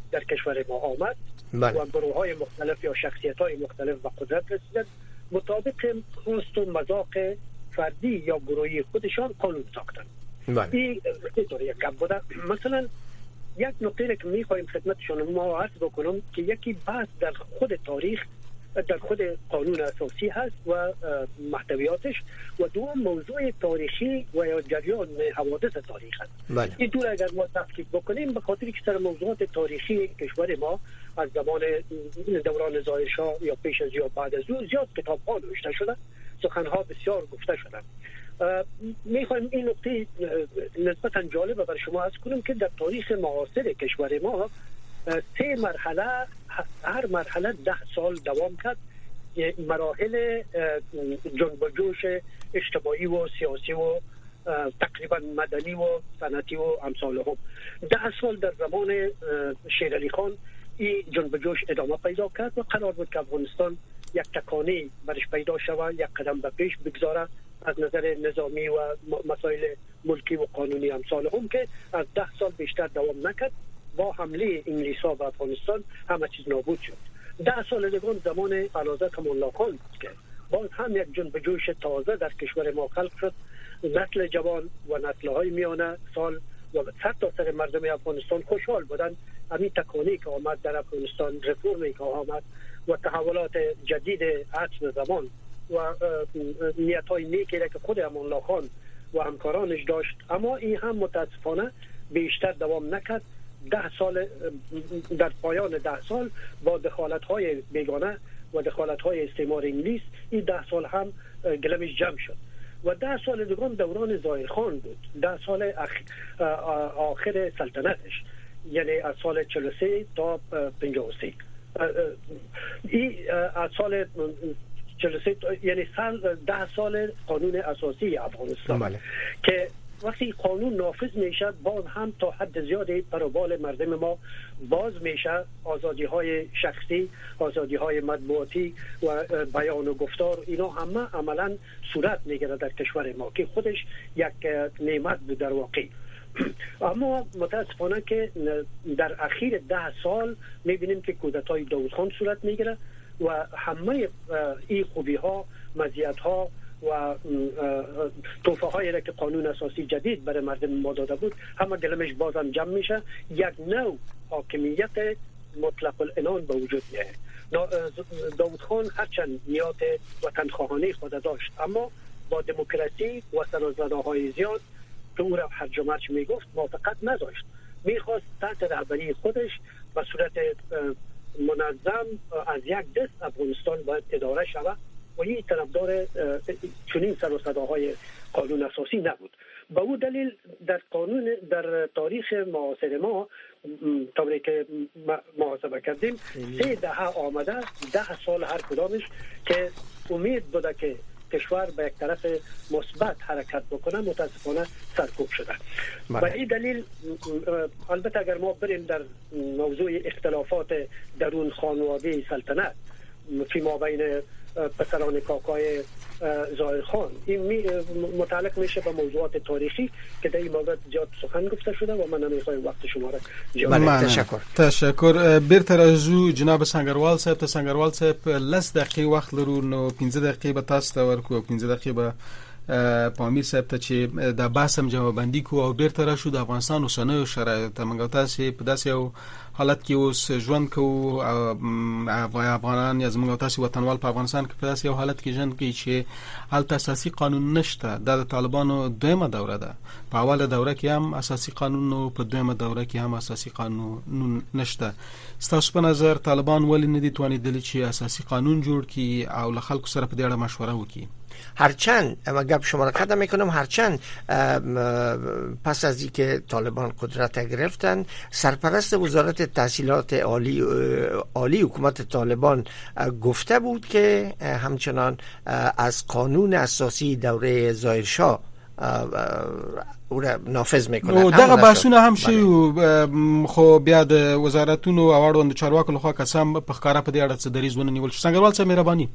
در کشور ما آمد و گروه‌های مختلف یا شخصیت‌های مختلف به قدرت رسیدند، مطابق خواست و مذاق فردی یا گروهی خودشان قانون ساختند. این طور یک گپ بوده. مثلا یک نکته که می‌خوایم خدمت شما عرض بکنم که یکی بحث در خود تاریخ، در خود قانون اساسی هست و محتویاتش، و دوم موضوع تاریخی و یا جریان حوادث تاریخ است. این دور اگر ما تفکیک بکنیم به خاطر که سر موضوعات تاریخی کشور ما از زمان دوران ظاهرشاه یا پیش از یا بعد از او زیاد کتاب‌ها نوشته شده، سخن‌ها بسیار گفته شده. میخوایم این نکته نسبتاً جالب برای شما عرض کنم که در تاریخ معاصر کشور ما 3 مرحله، هر مرحله 10 سال دوام کرد، مراحل جنب و جوش اجتماعی و سیاسی و تقریبا مدنی و صنعتی و امثال هم. 10 سال در زمان شیر علی خان این جنب و جوش ادامه پیدا کرد و قرار بود که افغانستان یک تکانی برش پیدا شود، یک قدم به پیش بگذاره از نظر نظامی و مسائل ملکی و قانونی امثال هم، که از 10 سال بیشتر دوام نکرد. با حمله انگلیس‌ها به افغانستان همه چیز نابود شد. 10 سال دیگر زمان اعلیحضرت امان الله خان بود که باز هم یک جنب جوش تازه در کشور ما خلق شد. نسل جوان و نسل‌های میانه سال و سر تا سر مردم افغانستان خوشحال بودند. همین تکانی که آمد در افغانستان، رفرمی که آمد و تحولات جدید عصر زمان و نیت‌های نیکی که خود امان الله خان و همکارانش داشت، اما این هم متاسفانه بیشتر دوام نکرد. 10 سال، در پایان 10 سال با دخالت‌های بیگانه و دخالت‌های استعمار انگلیس این 10 سال هم گلمش جمع شد و 10 سال دیگر دوران ظاهرخان بود. 10 سال آخر سلطنتش، یعنی از سال 43 تا 53. این از سال 43 یعنی 10 سال قانون اساسی افغانستان که وقتی قانون نافذ میشه باز هم تا حد زیادی پروبال مردم ما باز میشه. آزادی های شخصی، آزادی های مطبوعاتی و بیان و گفتار، اینا همه عملا صورت میگیره در کشور ما که خودش یک نعمت بود در واقع. اما متاسفانه که در اخیر 10 سال میبینیم که کودتای داود خان صورت میگیره و همه این خوبی ها، مزیت ها و توفه هایی را که قانون اساسی جدید برای مردم ما داده بود همه دلمش بازم جمع میشه. یک نوع حاکمیت مطلق العنان به وجود میاد. داود خان هرچند نیات وطن خواهانه خود داشت، اما با دموکراسی و سرزده‌های زیاد که او را هرج و مرج میگفت موافقت نداشت. میخواست تحت رهبری خودش به صورت منظم از یک دست افغانستان باید اداره شود و این طرفدار چنین سر و صداهای قانون اساسی نبود. به او دلیل در تاریخ معاصر ما طوری که محاسبه کردیم 3 دهه آمده، 10 سال هر کدامش که امید بوده که کشور به یک طرف مثبت حرکت بکنه، متاسفانه سرکوب شده. به این دلیل البته اگر ما بریم در موضوع اختلافات درون خانواده سلطنت فیما بین پسران کاکای ظاهرخان، این متعلق میشه به موضوعات تاریخی که در این مورد زیاد سخن گفته شده و من نمیخوایم وقت شما را تشکر. بیرته راځو جناب سنگروال صاحب ته. سنگروال صاحب 10 دقیقې وخت لرو، نو 15 دقیقې به تاسو ته ورکو، 15 دقیقې به پامیر صاحب ته چې د باسم جواب بندي کو او بیرته راشو د افغانستان اوسنیو شرایطو منګو تاسو په داسې یو حالت کې اوس ژوند کوو، افغانان یا زموږ تاسو وطنوال په افغانستان کې په داسې یو حالت کې ژوند کوي چې هلته اساسي قانون نشته. د طالبانو دویمه دوره ده. په اوله دوره کې هم اساسي قانون او په دویمه دوره کې هم اساسي قانون نشته. ستاسو په نظر طالبان ولې نه دي توانیدلی چې اساسي قانون جوړ کړي او له خلکو سره په دې اړه مشوره وکړي؟ هرچند اما گپ شما را قدم میکنم، هرچند پس از اینکه طالبان قدرت گرفتن سرپرست وزارت تحصیلات عالی حکومت طالبان گفته بود که همچنان از قانون اساسی دوره ظاهرشاه او را نافذ میکنه. او دغه بحثونه هم شي خو بیا د وزارتونو او اړوند چارواکو لخوا قسم په ښکارا په دې اړه څه دریځ ونه نیول شي. څنګهوال صاحب مهرباني.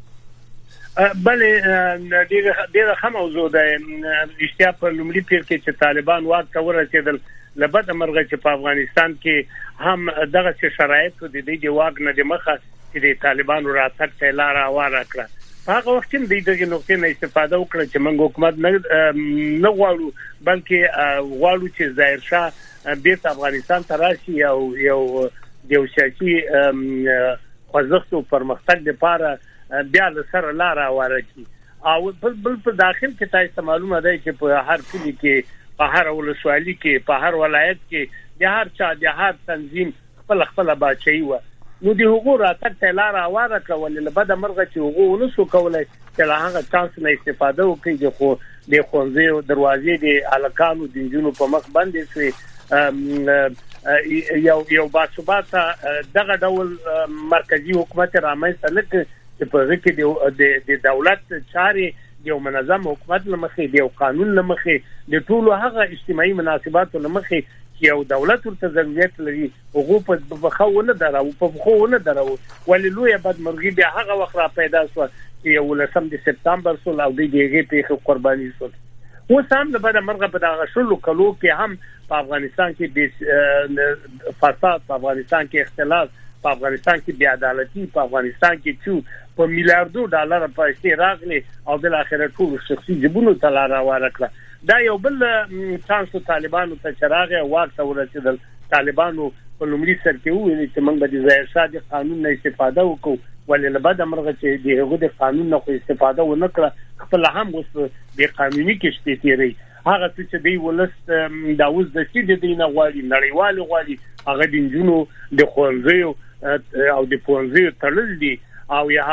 بله ډیره ښه موضوع ده. اشتیا په لومړي پیر کې چې طالبان واک ته ورسېدل لبد مرغه چې په افغانستان کې هم دغه شرایط د دې واګ نه د مخه چې د طالبانو راتګ ته لار هواره کړه. هغه وخت د دې نقطې نه استفاده وکړه چې موږ حکومت نه غواړو بلکې غواړو چې ظاهر شاه بیرته افغانستان ته راشي او یو سیاسي خوځښت او پرمختګ لپاره بیا له سره لار هواره کړي. او بل په داخل کې تاسو معلومه ده چې په هر کلی کې په هر ولسوالۍ کې په هر ولایت کې د هر چا د هر تنظیم خپل باچي و نو د حقوق راتګ ته لار هواره کول له بده مرغه چې حقوق ونسو کولای چې له هغه چانس نه استفاده وکړي چې خو د خوندې او دروازې د الکانو د جنونو په مخ باندې سي یو باثباته دغه ډول مرکزی حکومت رامنځته نه چې په کې د دولت چارې یو منظم حکومت لمخې دی او قانون لمخې د ټولو هغه اجتماعي مناسبات لمخې چې یو دولت ورته ضرورت لري حقوق په بخښونه درو په بخښونه درو ولې بدمرغي بیا هغه وخت را پیدا شو چې یو لسم د سپتمبر سول او د دېګې په قرباني شو. وسام د بدمرغه په دغه شلو کلو کې هم په افغانستان کې د فساد په افغانستان کې اختلاف په افغانستان کې بې عدالتي په افغانستان کې چې په میلیارډو ډالر پیسې راغلي او د اخر ټول شخصي جبونو ته لار هواره کړه. دا یو بل چانس طالبانو ته چراغ واک ته ورسېدل. طالبانو په لومړي سر کې ویل چې موږ به د ظاهر شاه د قانون نه استفاده وکړو ولې له بده مرغه چې د هغه د قانون نه خو استفاده ونه کړه خپل هم اوس د قانوني کې شپې تیری هغه چې دی ولست دا اوس د سید دینه غواړي نړیوال غواړي هغه د جنونو د خوانځیو او د پونځیو تړل دي او یا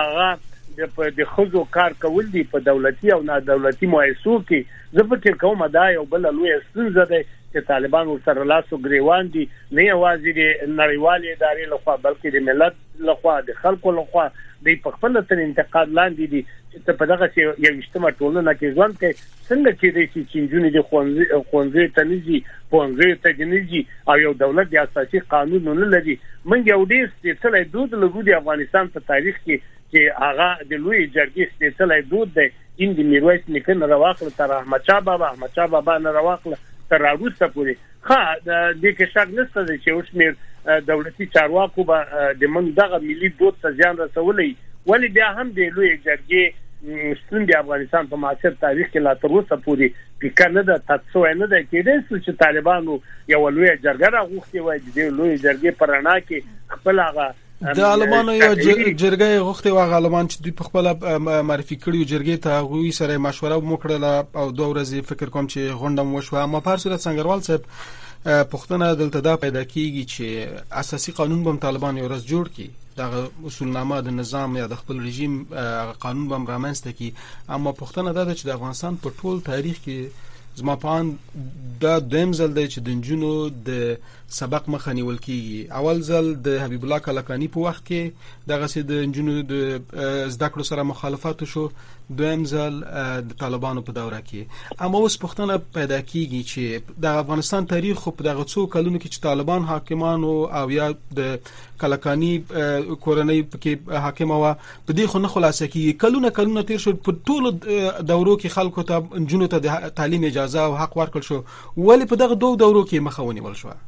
هغه د خزو کار کول دي په دولتي او نه دولتي مؤسسو کې زه فکر کوم دا یو بل لوی ستونزه ده چې طالبان سره لاسو ګریوان دي نه یوازې د نړیوال ادارې لخوا بلکې د ملت لخوا د خلکو لخوا د خپل تر انتقاد لاندې دي چې په دغه یو اجتماعي ټولنه کې ځوان کې څنګه کې دي چې جنونی د خوانځي تنځي خوانځي تجنیزي او یو دولت د اساسي قانون نه لري. موږ یو ډیر ستلې دود لګو د افغانستان په تاریخ کې چې هغه د لوی جرګې ستلې دود دی ان د میرویس نیکه نه راوخل تر احمد شاه بابا نه راوخل تر راوسته پورې ها د کې شک نشته چې اوس مې دولتي چارواکو به د من دغه ملي دود ته ځان رسولې ولې بیا هم د لوی جرګې ستون د افغانستان په معاصر تاریخ کې لا تر اوسه پورې فکر نه ده تاسو نه ده کېدای چې طالبانو یو لوی جرګه راغوښتي وای د لوی جرګې پرانا کې خپل هغه د عالمانو یو جرګه غوښتي واغ عالمان چې دوی په خپل معرفي کړیو جرګې ته غوي سره مشوره وکړه او 2 ورځې فکر کوم چې غونډه مو شو اما په صورت څنګهوال صاحب پښتنه دلته دا پیدا کیږي چې اساسي قانون به طالبان یو ورځ جوړ کړي دا اصولنامه د نظام یا د خپل رژیم قانون به رامنځته کړي اما پښتنه دا چې د افغانستان په ټول تاریخ کې زما پان دا دویم ځل دی چې د جنونو د سبق مخه نیول کیږي. اول ځل د حبیب الله کلکانی په وخت کې دغه سي د جنونو د زده کړو سره مخالفت شو دویم ځل د طالبانو په دوره کې اما اوس پښتنه پیدا کیږي چې د افغانستان تاریخ په دغه څو کلونو کې چې طالبان حاکمانو او یا د کلکانی کورنۍ کې حاکم و په دې خو نه خلاصه کیږي کلونه تیر شو په ټولو دورو کې خلکو ته جنونو ته د تعلیم اجازه او حق ورکړل شو ولې په دغه 2 دورو کې مخاوني ول شو.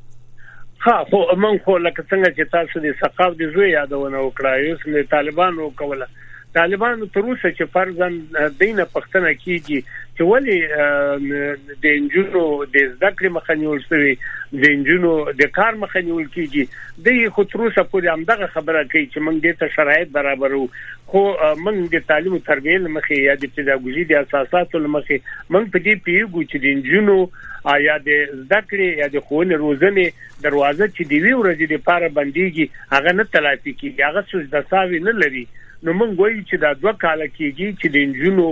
ها خو من خو لکه څنګه چې تاسو د ثقافت د زوی یادونه وکړای اوس له طالبانو کوله طالبانو تر اوسه چې فرضاً دینه پښتنه کیږي چې ولی د انجونو د ذکر مخنیول شوی د انجونو د کار مخنیول کیږي د خو تر اوسه پورې هم دغه خبره کوي چې موږ د ته شرایط برابرو خو موږ د تعلیم او تربیه لمخې یا د پیداګوژي د اساساتو لمخې موږ په دې پیګو چې د انجونو آیا د ذکر یا د خون روزنه دروازه چې دی وی ورځې د پاره بنديږي هغه نه تلافي کیږي هغه څه د ساوي نه لري نو موږ وایو چې دا 2 کال کېږي چې د انجونو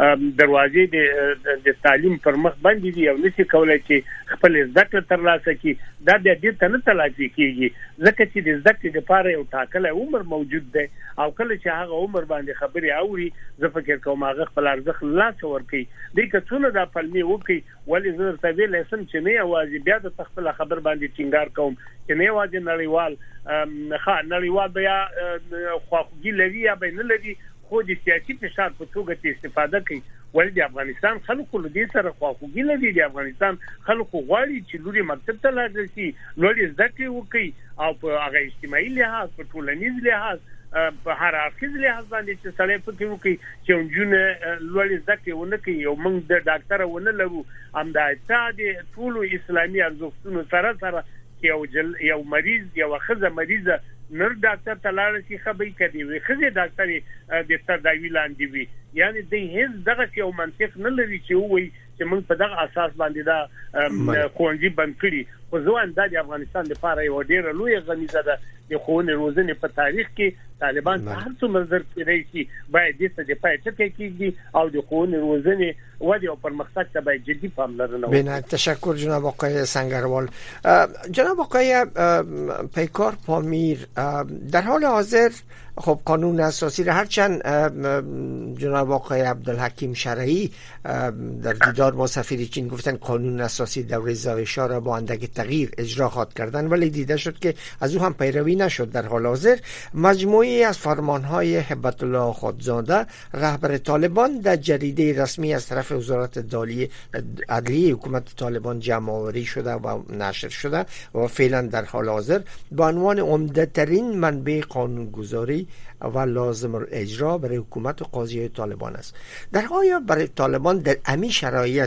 دروازې د تعلیم پر مخ باندې دي او نشي کولای چې خپل ذکر ترلاسه کړي دا د دې ته نه تلافي کیږي ځکه چې د ذکر لپاره یو ټاکل عمر موجود دی او کله چې هغه عمر باندې خبري اوري زه فکر کوم هغه خپل ارزښت لاس ورکړي د کڅونه د پلمي وکي ولې زه ته ویل سم چې نه اوازې بیا د خپل خبر باندې ټینګار کوم چې نه واځي نړیوال بیا خواخوږي لري یا به نه لري خو د سیاسي فشار په توګه استفاده کوي. ولې د افغانستان خلکو له دې سره خواخوږي لري. د افغانستان خلکو غواړي چې لوري مکتب ته لاړ شي، لوري زده کړې وکړي او په هغه اجتماعي لحاظ، په ټولنیز لحاظ، په هر اړخیز لحاظ باندې چې سړی فکر وکړي چې نجونې لوري زده کړې ونه کوي او موږ د ډاکټر ونه لرو. همدا د ټولو اسلامي ارزښتونو سره یو مریض، یو ښځه مریضه نر ډاکټر ته لاړ شي خبرې کوي، وي ښځه ډاکټر د تداوی لاندې وي. یعنی د هیڅ دغه یو منطق نه لري چې وایي چې موږ په دغه اساس باندې دا خوندې بند کړي. خو ځوان د افغانستان لپاره یو ډېر لوی غمیزه ده. د خوونې روزنې په تاریخ کې طالبان هر څومره زر کېدای شي باید دې ته د پای ټکی کېږي او د خوونې روزنې ودې او پرمختګ ته باید جدي پاملرنه وکړي. بله، تشکر جناب آقای سنگروال. جناب آقای پیکار پامیر، در حال حاضر خب قانون اساسی را هرچند جناب آقای عبدالحکیم شرعی در دیدار با سفیر چین گفتن قانون اساسی دوره رضا شاه را با اندک تغییر اجرا خواهد کردن، ولی دیده شد که از او هم پیروی نشد. در حال حاضر مجموعی از فرمانهای هبت الله خودزاده رهبر طالبان در جریده رسمی از طرف وزارت عدلیه حکومت طالبان جمع آوری شده و نشر شده و فعلا در حال حاضر به عنوان عمده ترین منبع قانونگذاری و لازم الاجرا برای حکومت و قاضی طالبان است. در آیا برای طالبان در امی شرایط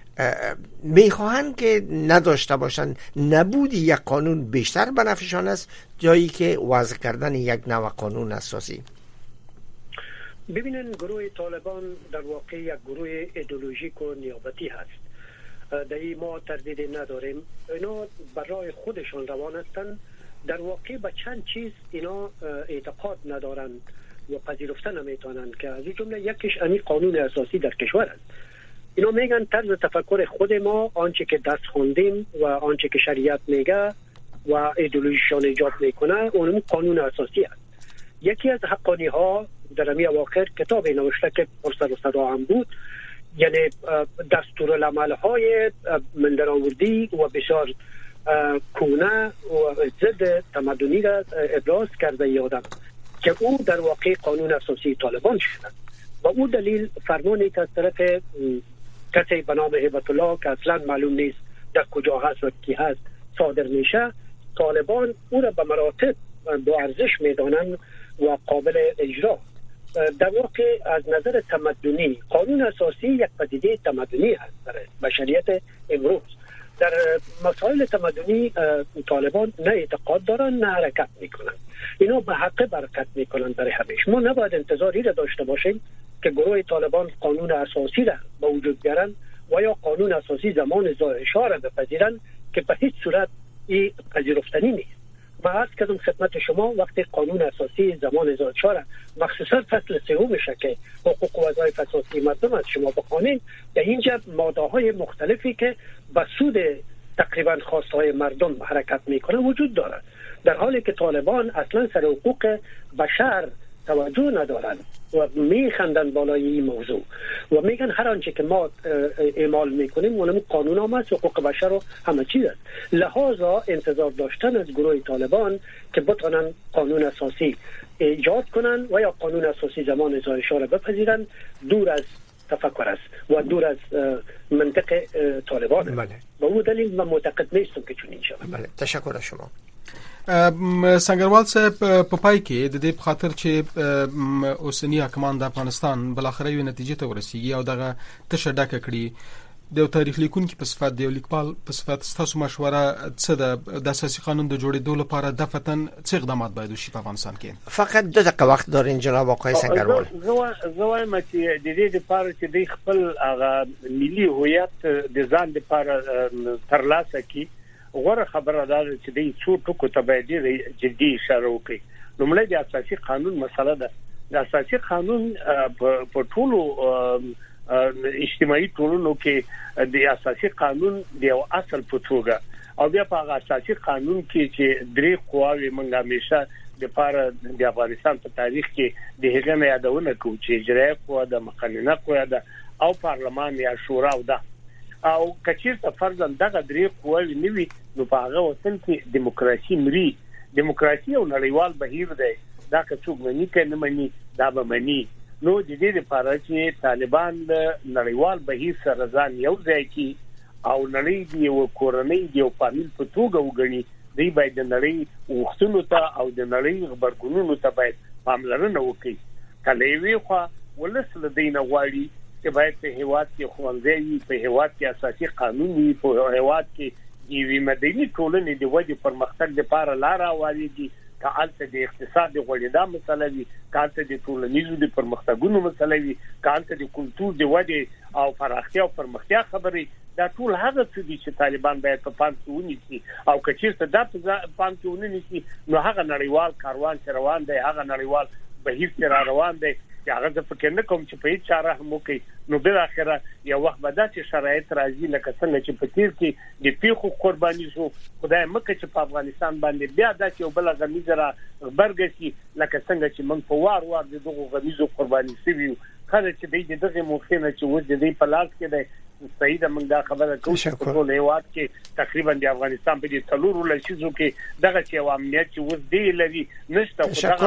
میخواهند که نداشته باشند نبود یک قانون بیشتر بنفعشان است جایی که وضع کردن یک نوع قانون اساسی؟ ببینن گروه طالبان در واقع یک گروه ایدئولوژیک و نیابتی هست. در این ما تردید نداریم. اینا برای خودشان روان هستند. در واقع به چند چیز اینا اعتقاد ندارند و پذیرفته نمیتونند که از این جمله یکیش امی قانون اساسی در کشور است. اینا میگن طرز تفکر خود ما، آنچه که دست خوندیم و آنچه که شریعت میگه و ایدئولوژیشان ایجاد میکنه اون قانون اساسی است. یکی از حقانی ها در امی اواخر کتاب نوشته که پرسر و صدا هم بود، یعنی دستورالعمل های مندرآوردی و بسیار کونه و ضد تمدنی را ابراز کرده یادم که او در واقع قانون اساسی طالبان شده و او دلیل فرمانی که از طرف کسی به نام هبت الله که اصلا معلوم نیست در کجا هست و کی هست صادر میشه. طالبان او را به مراتب با ارزش میدانند و قابل اجرا. در واقع از نظر تمدنی قانون اساسی یک پدیده تمدنی است در بشریت امروز. در مسائل تمدنی طالبان نه اعتقاد دارن نه حرکت میکنن. اینا به حق برکت میکنن برای همیشه. ما نباید انتظاری را داشته باشیم که گروه طالبان قانون اساسی را به وجود بیارن و یا قانون اساسی زمان شاه را بپذیرن که به هیچ صورت این پذیرفتنی نیست. ما عرض کردم خدمت شما وقتی قانون اساسی زمان شاه را مخصوصا فصل سومش که حقوق و وظایف اساسی مردم از شما بخوانید، در اینجا ماده های مختلفی که به سود تقریبا خواستهای مردم حرکت میکنه وجود دارد، در حالی که طالبان اصلا سر حقوق بشر توجه ندارند و میخندن بالای این موضوع و میگن هر آنچه که ما اعمال میکنیم اونم قانون هم است، حقوق بشر و همه چیز است. لحاظا انتظار داشتن از گروه طالبان که بتونن قانون اساسی ایجاد کنن و یا قانون اساسی زمان رضا شاه را بپذیرن دور از تفکر است و دور از منطق طالبان. بله. به اون دلیل من معتقد نیستم که چنین شود. بله، تشکر از شما. سنگروال صاحب په پای کې د دې په خاطر چې اوسنی حکمان د افغانستان بل اخر یو نتیجه ته ورسیږي او دغه تشه ډکه کړي د تاریخ لیکونکو په صفت د لیکپال په صفت تاسو مشوره څه د اساسي قانون د جوړېدو لپاره دفتن څه اقدامات باید وشي په افغانستان کې؟ فقط 2 دقیقه وخت دارین جناب آقای سنگروال. زه وایم چې د دې لپاره چې د خپل هغه ملي هویت د ځان لپاره ترلاسه کړي غوړه خبره ده چې د څو ټکو ته باید جدي اشاره وکړي. لومړی د اساسي قانون مسله ده. د اساسي قانون په ټولو اجتماعي ټولنو کې د اساسي قانون د یو اصل په توګه او بیا په اساسي قانون کې چې درې قواوې موږ همیشه د لپاره د افغانستان په تاریخ کې د هغه نه یادونه کوو چې اجرایي قوه د مقننه قوه ده او پارلمان یا شورا ده او کچیرته فرضاً دغه درې قواوې نیوي نو په هغه وطن کې دیموکراسي مري. دیموکراسي او نړیوال بهیر دی دا که څوک مني که نه مني دا به مني نو د دې لپاره چې طالبان نړیوال بهیر سره ځان یو ځای کی او نړۍ دی او کورنۍ دی او فامیل په توګه وګڼي دی باید د نړۍ وختونو ته او د نړۍ خبرګونونو ته باید پاملرنه وکړي کله وی خو ولس لدینه غواړي چې باید په هیواد کې خوندې په هیواد کې اساسي قانون وي په هیواد کې یوه مدني ټولنې د وجه پرمختګ لپاره لار راوړي کالته د اقتصاد غوړېدا مسله وي کالته د ټولنیزو د پرمختګونو مسله وي کالته د کلتور د وجه او پراختیا او پرمختیا خبرې دا ټول هغه څه دي چې طالبان باید په پام کې ونیسي او کچیرته دا په پام کې ونیسي نو هغه نړیوال کاروان چې روان دی هغه نړیوال بهیر چې روان دی هغه د فکر نه کوم چې په هیڅ چاره هم کوي نو بل اخره یو وخت به داسې شرایط راځي لکه څنګه چې په تیر کې د پیښو قرباني شو خدای مکه چې په افغانستان باندې بیا داسې یو بل غمیزه را برګسي لکه څنګه چې موږ په وار دغه غمیزو قرباني شوي خلک چې دغه موخه نه چې و دې په لاس کې دی صحیح ده موږ دا خبره کوو چې په ټول هیواد کې تقریبا د افغانستان په دې څلورو لسیزو کې دغه چې امنیت چې و دې لري نشته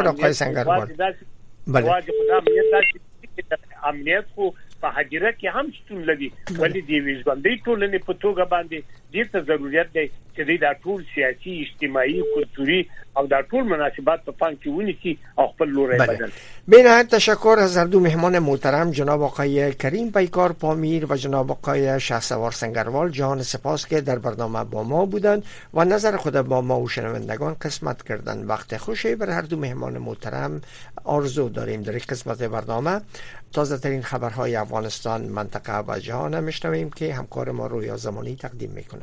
واجب خدای امنیت خو په حجره کې هم شتون لري ولې دی وژوندۍ ټولنې په توګه باندې دې ته ضرورت دی چې دا ټول سیاسي اجتماعي کلتوري او دا ټول مناسبات په پام کې ونیسي او خپل لوري بدل. بنهایت تشکر از هر دو مهمان محترم جناب آقای کریم پیکار پامیر و جناب آقای شهسوار سنگروال. جان سپاس که در برنامه با ما بودند و نظر خود با ما و شنوندگان قسمت کردند. وقت خوشی بر هر دو مهمان محترم آرزو داریم. در این قسمت برنامه تازه ترین خبرهای افغانستان، منطقه و جهان میشنویم که همکار ما رویا زمانی تقدیم میکنم.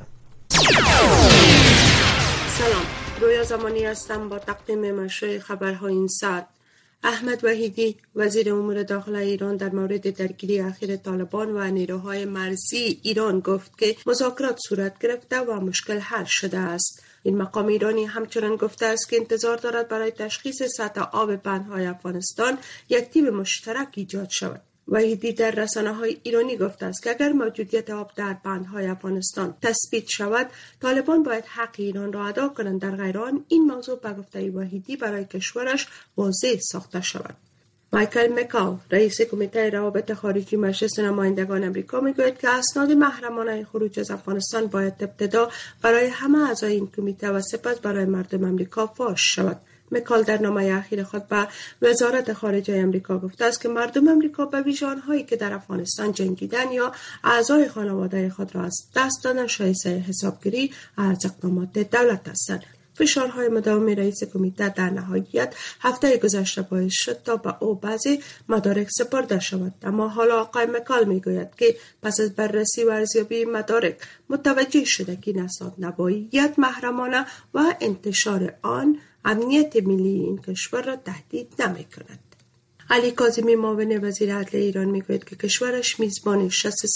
سلام، رویا زمانی هستم با تقدیم مشروع خبرهای این ساعت. احمد وحیدی وزیر امور داخلی ایران در مورد درگیری اخیر طالبان و نیروهای مرزی ایران گفت که مذاکرات صورت گرفته و مشکل حل شده است. این مقام ایرانی همچنان گفته است که انتظار دارد برای تشخیص سطح آب بندهای افغانستان یک تیم مشترک ایجاد شود. وحیدی در رسانه‌های ایرانی گفته است که اگر موجودیت آب در بندهای افغانستان تثبیت شود، طالبان باید حق ایران را ادا کنند. در غیر آن این موضوع به گفته وحیدی برای کشورش واضح ساخته شود. مایکل مکال رئیس کمیته روابط خارجی مجلس نمایندگان آمریکا میگوید که اسناد محرمانه خروج از افغانستان باید ابتدا برای همه اعضای این کمیته و سپس برای مردم آمریکا فاش شود. مکال در نامه اخیر خود به وزارت خارجه آمریکا گفته است که مردم آمریکا به ویژه آنهایی که در افغانستان جنگیدن یا اعضای خانواده خود را از دست دادن شایسته حسابگیری از اقدامات دولت هستند. فشارهای مداوم رئیس کمیته در نهایت هفته گذشته باعث شد تا به او بعضی مدارک سپرده شود. اما حالا آقای مکال میگوید که پس از بررسی و ارزیابی مدارک متوجه شده که این اسناد نباید محرمانه و انتشار آن امنیت ملی این کشور را تهدید نمی‌کند. علی کاظمی معاون وزیر عدلیه ایران میگوید که کشورش میزبان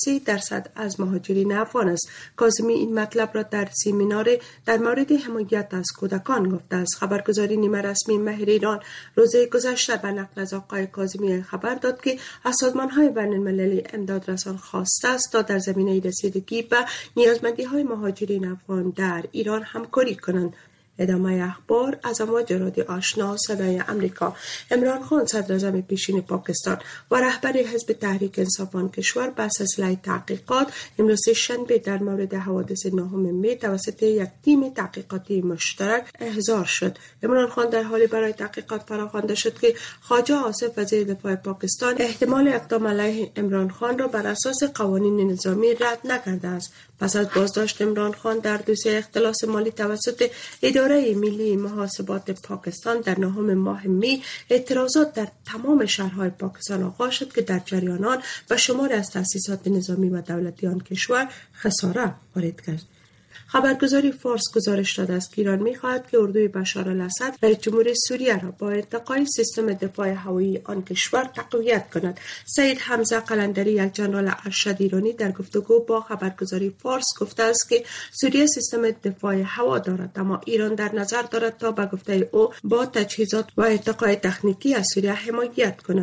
63% از مهاجرین افغان است. کاظمی این مطلب را در سمینار در مورد حمایت از کودکان گفته است. خبرگزاری نیمه رسمی مهر ایران روز گذشته به نقل از آقای کاظمی خبر داد که از سازمان‌های بین‌المللی امدادرسان خواسته است تا در زمینه رسیدگی به نیازمندی‌های مهاجرین افغان در ایران همکاری کنند. ادامه اخبار از امواج رادیو آشنا صدای امریکا. عمران خان صدراعظم پیشین پاکستان و رهبر حزب تحریک انصافان کشور بر اساس تحقیقات امروز شنبه در مورد حوادث 9 می توسط یک تیم تحقیقاتی مشترک احضار شد. عمران خان در حالی برای تحقیقات فراخوانده شد که خواجه آصف وزیر دفاع پاکستان احتمال اقدام علیه عمران خان را بر اساس قوانین نظامی رد نکرده است. پس از بازداشت عمران خان در دوسیه اختلاس مالی توسط اداره ملی محاسبات پاکستان در 9 ماه می اعتراضات در تمام شهرهای پاکستان آغاز شد که در جریان آن به شماری از تأسیسات نظامی و دولتی آن کشور خساره وارد کرد. خبرگزاری فارس گزارش داده است که ایران می‌خواهد که اردوی بشار الاسد رئیس جمهوری سوریه را با ارتقای سیستم دفاع هوایی آن کشور تقویت کند. سید حمزه قلندری یک ژنرال ارشد ایرانی در گفتگو با خبرگزاری فارس گفته است که سوریه سیستم دفاع هوا دارد، اما ایران در نظر دارد تا به گفته او با تجهیزات و ارتقای تکنیکی از سوریه حمایت کند.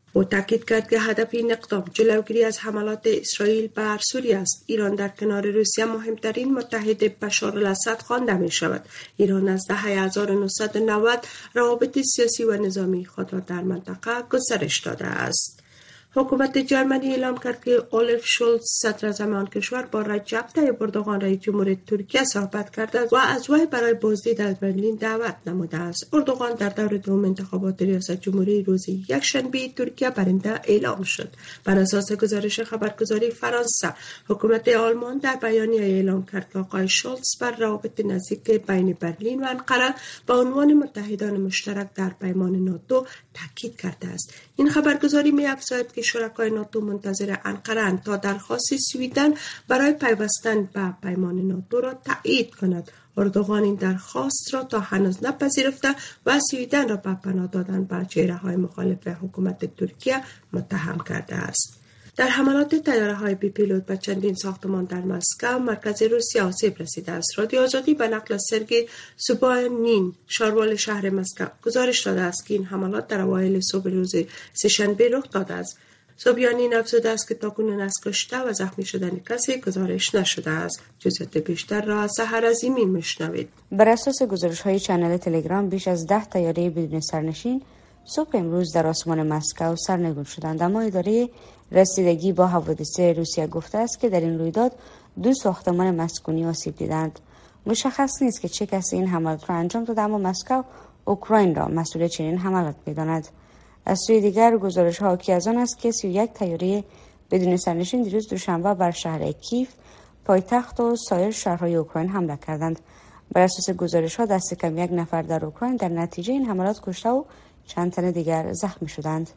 او تاکید کرد که هدف این اقدام جلوگیری از حملات اسرائیل بر سوریه است. ایران در کنار روسیه مهمترین متحد بشار الاسد خوانده می شود. ایران از دهه 1990 روابط سیاسی و نظامی خود را در منطقه گسترش داده است. حکومت جرمنی اعلام کرد که اولف شولز صدراعظم آن کشور با رجب طیب اردوغان رئیس جمهور ترکیه صحبت کرده و از وی برای بازدید از برلین دعوت نموده است. اردوغان در دور دوم انتخابات ریاست جمهوری روز یکشنبه ترکیه برنده اعلام شد. بر اساس گزارش خبرگزاری فرانسه، حکومت آلمان در بیانیه اعلام کرد که آقای شولز بر روابط نزدیک بین برلین و انقره با عنوان متحدان مشترک در پیمان ناتو تاکید کرده است. این خبرگزاری می‌افزاید که شرکای ناتو منتظر انقره تا درخواست سوئیدن برای پیوستن به پیمان ناتو را تایید کند. اردوغان این درخواست را تا هنوز نپذیرفته و سوئیدن را به پناه دادن به چهره‌های مخالف حکومت ترکیه متهم کرده است. در حملات طیاره‌های بی پیلوت به چندین ساختمان در مسکو مرکز روسیه آسیب رسیده است. رادیو آزادی به نقل از سرگئی سوبیانین، شاروال شهر مسکو، گزارش داده است که این حملات در اوایل صبح روز سه‌شنبه رخ داده است. سوبیانین افزوده است که تاکنون از کشته و زخمی شدن کسی گزارش نشده است. جزئیات بیشتر را از سحر عظیمی میشنوید. بر اساس گزارش‌های چنل تلگرام بیش از 10 طیاره بدون سرنشین صبح امروز در آسمان مسکو سرنگون شدند، اما اداره رسیدگی با حوادث روسیه گفته است که در این رویداد 2 ساختمان مسکونی آسیب دیدند. مشخص نیست که چه کسی این حملات را انجام داده، اما مسکو اوکراین را مسئول چنین حملات می‌داند. از سوی دیگر گزارش‌ها حاکی از آن است که 31 طیاره بدون سرنشین دیروز دوشنبه بر شهر کیف، پایتخت و سایر شهرهای اوکراین حمله کردند. بر اساس گزارش‌ها دست کم 1 نفر در اوکراین در نتیجه این حملات کشته و چند تن دیگر زخمی شدند.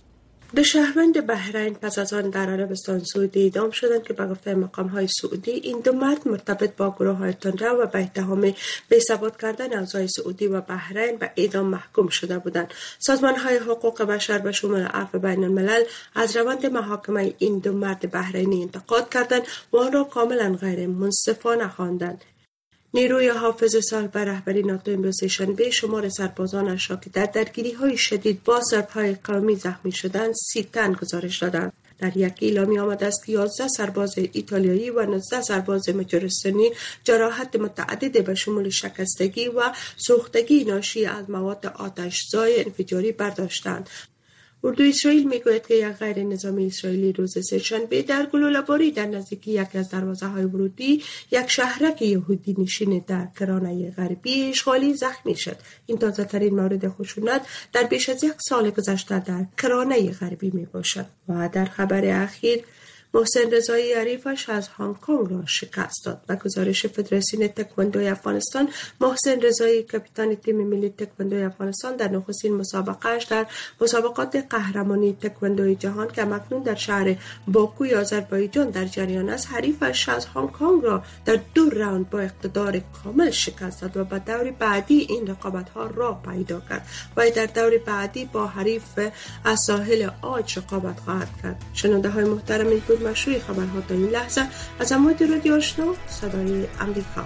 2 شهروند بحرین پس از آن در عربستان سعودی اعدام شدند که به گفته مقام‌های سعودی این 2 مرد مرتبط با گروه‌های تندرو و به اتهام بی‌ثبات کردن اوضاع سعودی و بحرین به اعدام محکوم شده بودند. سازمان‌های حقوق بشر به شمول عفو بین الملل از روند محاکمه این 2 مرد بحرینی انتقاد کردند و آن را کاملا غیر منصفانه خواندند. نیروی حافظ صالح به رهبری ناتو امروز شنبه شمار سربازانش را که در درگیری‌های شدید با سرب‌های قومی زخمی شدند 30 تن گزارش دادند. در یک اعلامیه آمده است که 11 سرباز ایتالیایی و 19 سرباز مجارستانی جراحت متعدد به شمول شکستگی و سوختگی ناشی از مواد آتش‌زای انفجاری برداشتند. اردو اسرائیل میگوید که یک غیر نظامی اسرائیلی روز سه‌شنبه در گلوله‌باری در نزدیکی یکی از دروازه‌های ورودی یک شهرک یهودی نشین در کرانه غربی اشغالی زخمی شد. این تازه‌ترین مورد خشونت در بیش از 1 سال گذشته در کرانه غربی میباشد. و در خبر اخیر محسن رضایی حریفش از هنگ کنگ را شکست داد. به گزارش فدراسیون تکواندوی افغانستان، محسن رضایی کاپیتان تیم ملی تکواندوی افغانستان در نخستین مسابقه‌اش در مسابقات قهرمانی تکواندوی جهان که اکنون در شهر باکوی آذربایجان در جریان است، حریفش از هنگ کنگ را در 2 راوند با اقتدار کامل شکست داد و به دور بعدی این رقابت‌ها را پیدا کرد و در دور بعدی با حریف از ساحل آج رقابت خواهد کرد. شنونده‌های محترم، این بود مشروع خبرها تا این لحظه از امواج رادیو آشنا صدای امریکا.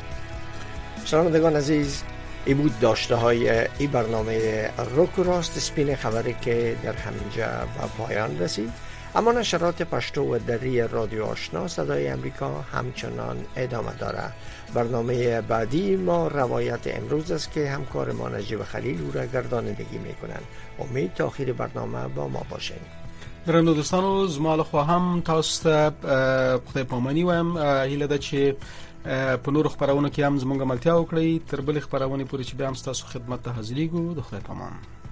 شنوندگان عزیز، این بود داشته های این برنامه روک و راست سپین خبری که در همینجا به پایان رسید. اما نشرات پشتو و دری رادیو آشنا صدای امریکا همچنان ادامه داره. برنامه بعدی ما روایت امروز است که همکار ما نجیب خلیل او را گردانندگی میکنند. امید تا آخر برنامه با ما باشین. درنو دوستانو، زما له خوا هم تاسو ته خدای پاماني وایم. هیله ده چې په نورو خبرونو کې هم زموږ ملتیا وکړئ. تر بلې خبرونه پورې چې بیا هم تاسو خدمت ته حاضرېږو. د خدای پامان.